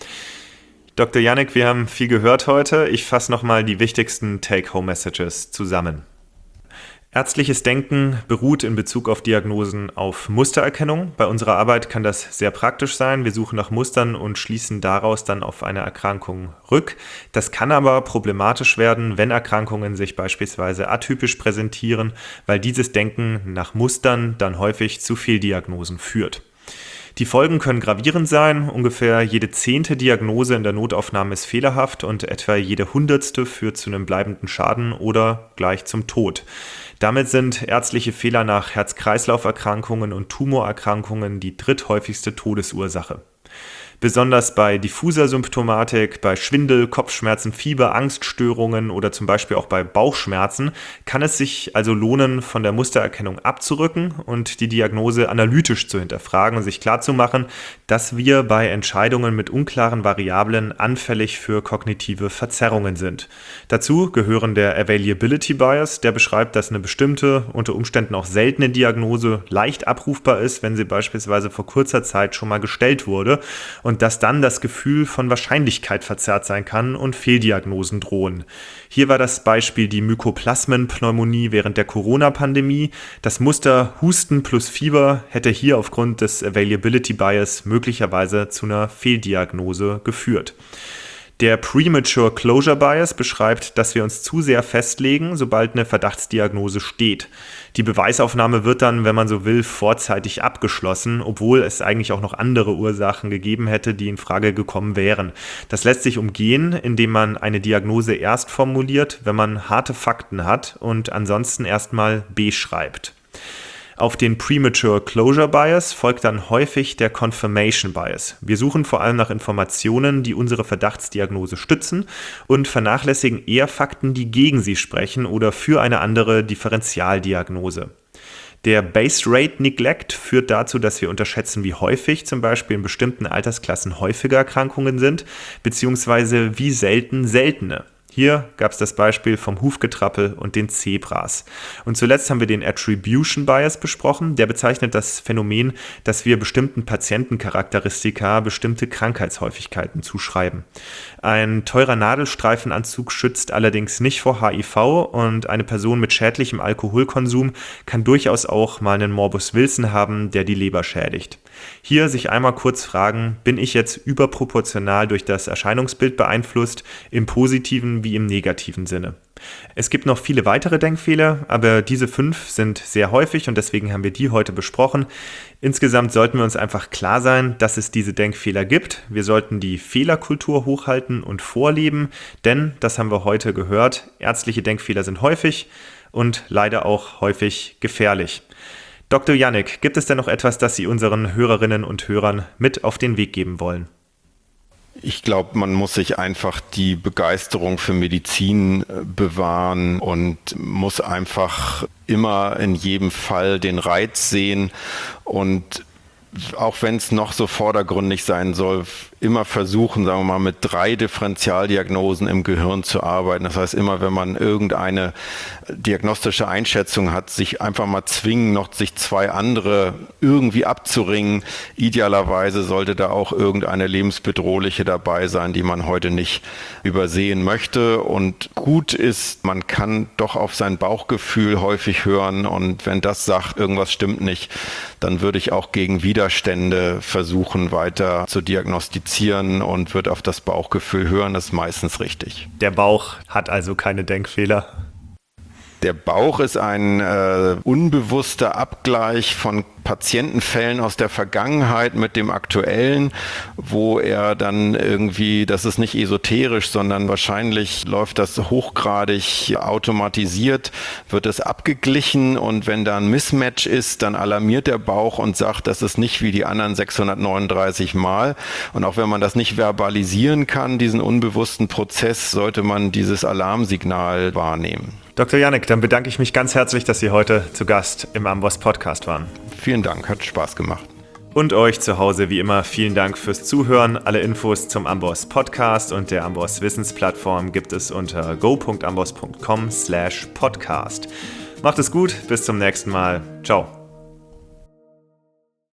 Doktor Janik, wir haben viel gehört heute. Ich fasse nochmal die wichtigsten Take-Home-Messages zusammen. Ärztliches Denken beruht in Bezug auf Diagnosen auf Mustererkennung. Bei unserer Arbeit kann das sehr praktisch sein. Wir suchen nach Mustern und schließen daraus dann auf eine Erkrankung rück. Das kann aber problematisch werden, wenn Erkrankungen sich beispielsweise atypisch präsentieren, weil dieses Denken nach Mustern dann häufig zu Fehldiagnosen führt. Die Folgen können gravierend sein. Ungefähr jede zehnte Diagnose in der Notaufnahme ist fehlerhaft und etwa jede hundertste führt zu einem bleibenden Schaden oder gleich zum Tod. Damit sind ärztliche Fehler nach Herz-Kreislauf-Erkrankungen und Tumorerkrankungen die dritthäufigste Todesursache. Besonders bei diffuser Symptomatik, bei Schwindel, Kopfschmerzen, Fieber, Angststörungen oder zum Beispiel auch bei Bauchschmerzen kann es sich also lohnen, von der Mustererkennung abzurücken und die Diagnose analytisch zu hinterfragen und sich klarzumachen, dass wir bei Entscheidungen mit unklaren Variablen anfällig für kognitive Verzerrungen sind. Dazu gehören der Availability Bias, der beschreibt, dass eine bestimmte, unter Umständen auch seltene Diagnose leicht abrufbar ist, wenn sie beispielsweise vor kurzer Zeit schon mal gestellt wurde, und dass dann das Gefühl von Wahrscheinlichkeit verzerrt sein kann und Fehldiagnosen drohen. Hier war das Beispiel die Mykoplasmenpneumonie während der Corona-Pandemie. Das Muster Husten plus Fieber hätte hier aufgrund des Availability Bias möglicherweise zu einer Fehldiagnose geführt. Der Premature Closure Bias beschreibt, dass wir uns zu sehr festlegen, sobald eine Verdachtsdiagnose steht. Die Beweisaufnahme wird dann, wenn man so will, vorzeitig abgeschlossen, obwohl es eigentlich auch noch andere Ursachen gegeben hätte, die in Frage gekommen wären. Das lässt sich umgehen, indem man eine Diagnose erst formuliert, wenn man harte Fakten hat und ansonsten erstmal B schreibt. Auf den Premature Closure Bias folgt dann häufig der Confirmation Bias. Wir suchen vor allem nach Informationen, die unsere Verdachtsdiagnose stützen und vernachlässigen eher Fakten, die gegen sie sprechen oder für eine andere Differentialdiagnose. Der Base Rate Neglect führt dazu, dass wir unterschätzen, wie häufig zum Beispiel in bestimmten Altersklassen häufiger Erkrankungen sind, beziehungsweise wie selten seltene. Hier gab es das Beispiel vom Hufgetrappel und den Zebras. Und zuletzt haben wir den Attribution Bias besprochen. Der bezeichnet das Phänomen, dass wir bestimmten Patientencharakteristika bestimmte Krankheitshäufigkeiten zuschreiben. Ein teurer Nadelstreifenanzug schützt allerdings nicht vor H I V und eine Person mit schädlichem Alkoholkonsum kann durchaus auch mal einen Morbus Wilson haben, der die Leber schädigt. Hier sich einmal kurz fragen, bin ich jetzt überproportional durch das Erscheinungsbild beeinflusst, im positiven wie im negativen Sinne? Es gibt noch viele weitere Denkfehler, aber diese fünf sind sehr häufig und deswegen haben wir die heute besprochen. Insgesamt sollten wir uns einfach klar sein, dass es diese Denkfehler gibt. Wir sollten die Fehlerkultur hochhalten und vorleben, denn, das haben wir heute gehört, ärztliche Denkfehler sind häufig und leider auch häufig gefährlich. Doktor Janik, gibt es denn noch etwas, das Sie unseren Hörerinnen und Hörern mit auf den Weg geben wollen? Ich glaube, man muss sich einfach die Begeisterung für Medizin bewahren und muss einfach immer in jedem Fall den Reiz sehen und auch wenn es noch so vordergründig sein soll, immer versuchen, sagen wir mal, mit drei Differentialdiagnosen im Gehirn zu arbeiten. Das heißt, immer wenn man irgendeine diagnostische Einschätzung hat, sich einfach mal zwingen, noch sich zwei andere irgendwie abzuringen. Idealerweise sollte da auch irgendeine lebensbedrohliche dabei sein, die man heute nicht übersehen möchte. Und gut ist, man kann doch auf sein Bauchgefühl häufig hören und wenn das sagt, irgendwas stimmt nicht, dann würde ich auch gegen Widerstände versuchen, weiter zu diagnostizieren und wird auf das Bauchgefühl hören, das ist meistens richtig. Der Bauch hat also keine Denkfehler. Der Bauch ist ein äh, unbewusster Abgleich von Patientenfällen aus der Vergangenheit mit dem aktuellen, wo er dann irgendwie, das ist nicht esoterisch, sondern wahrscheinlich läuft das hochgradig automatisiert, wird es abgeglichen und wenn da ein Mismatch ist, dann alarmiert der Bauch und sagt, das ist nicht wie die anderen sechshundertneununddreißig Mal. Und auch wenn man das nicht verbalisieren kann, diesen unbewussten Prozess, sollte man dieses Alarmsignal wahrnehmen. Doktor Janik, dann bedanke ich mich ganz herzlich, dass Sie heute zu Gast im Amboss Podcast waren. Vielen Dank, hat Spaß gemacht. Und euch zu Hause wie immer vielen Dank fürs Zuhören. Alle Infos zum Amboss Podcast und der Amboss Wissensplattform gibt es unter go punkt amboss punkt com slash podcast. Macht es gut, bis zum nächsten Mal. Ciao.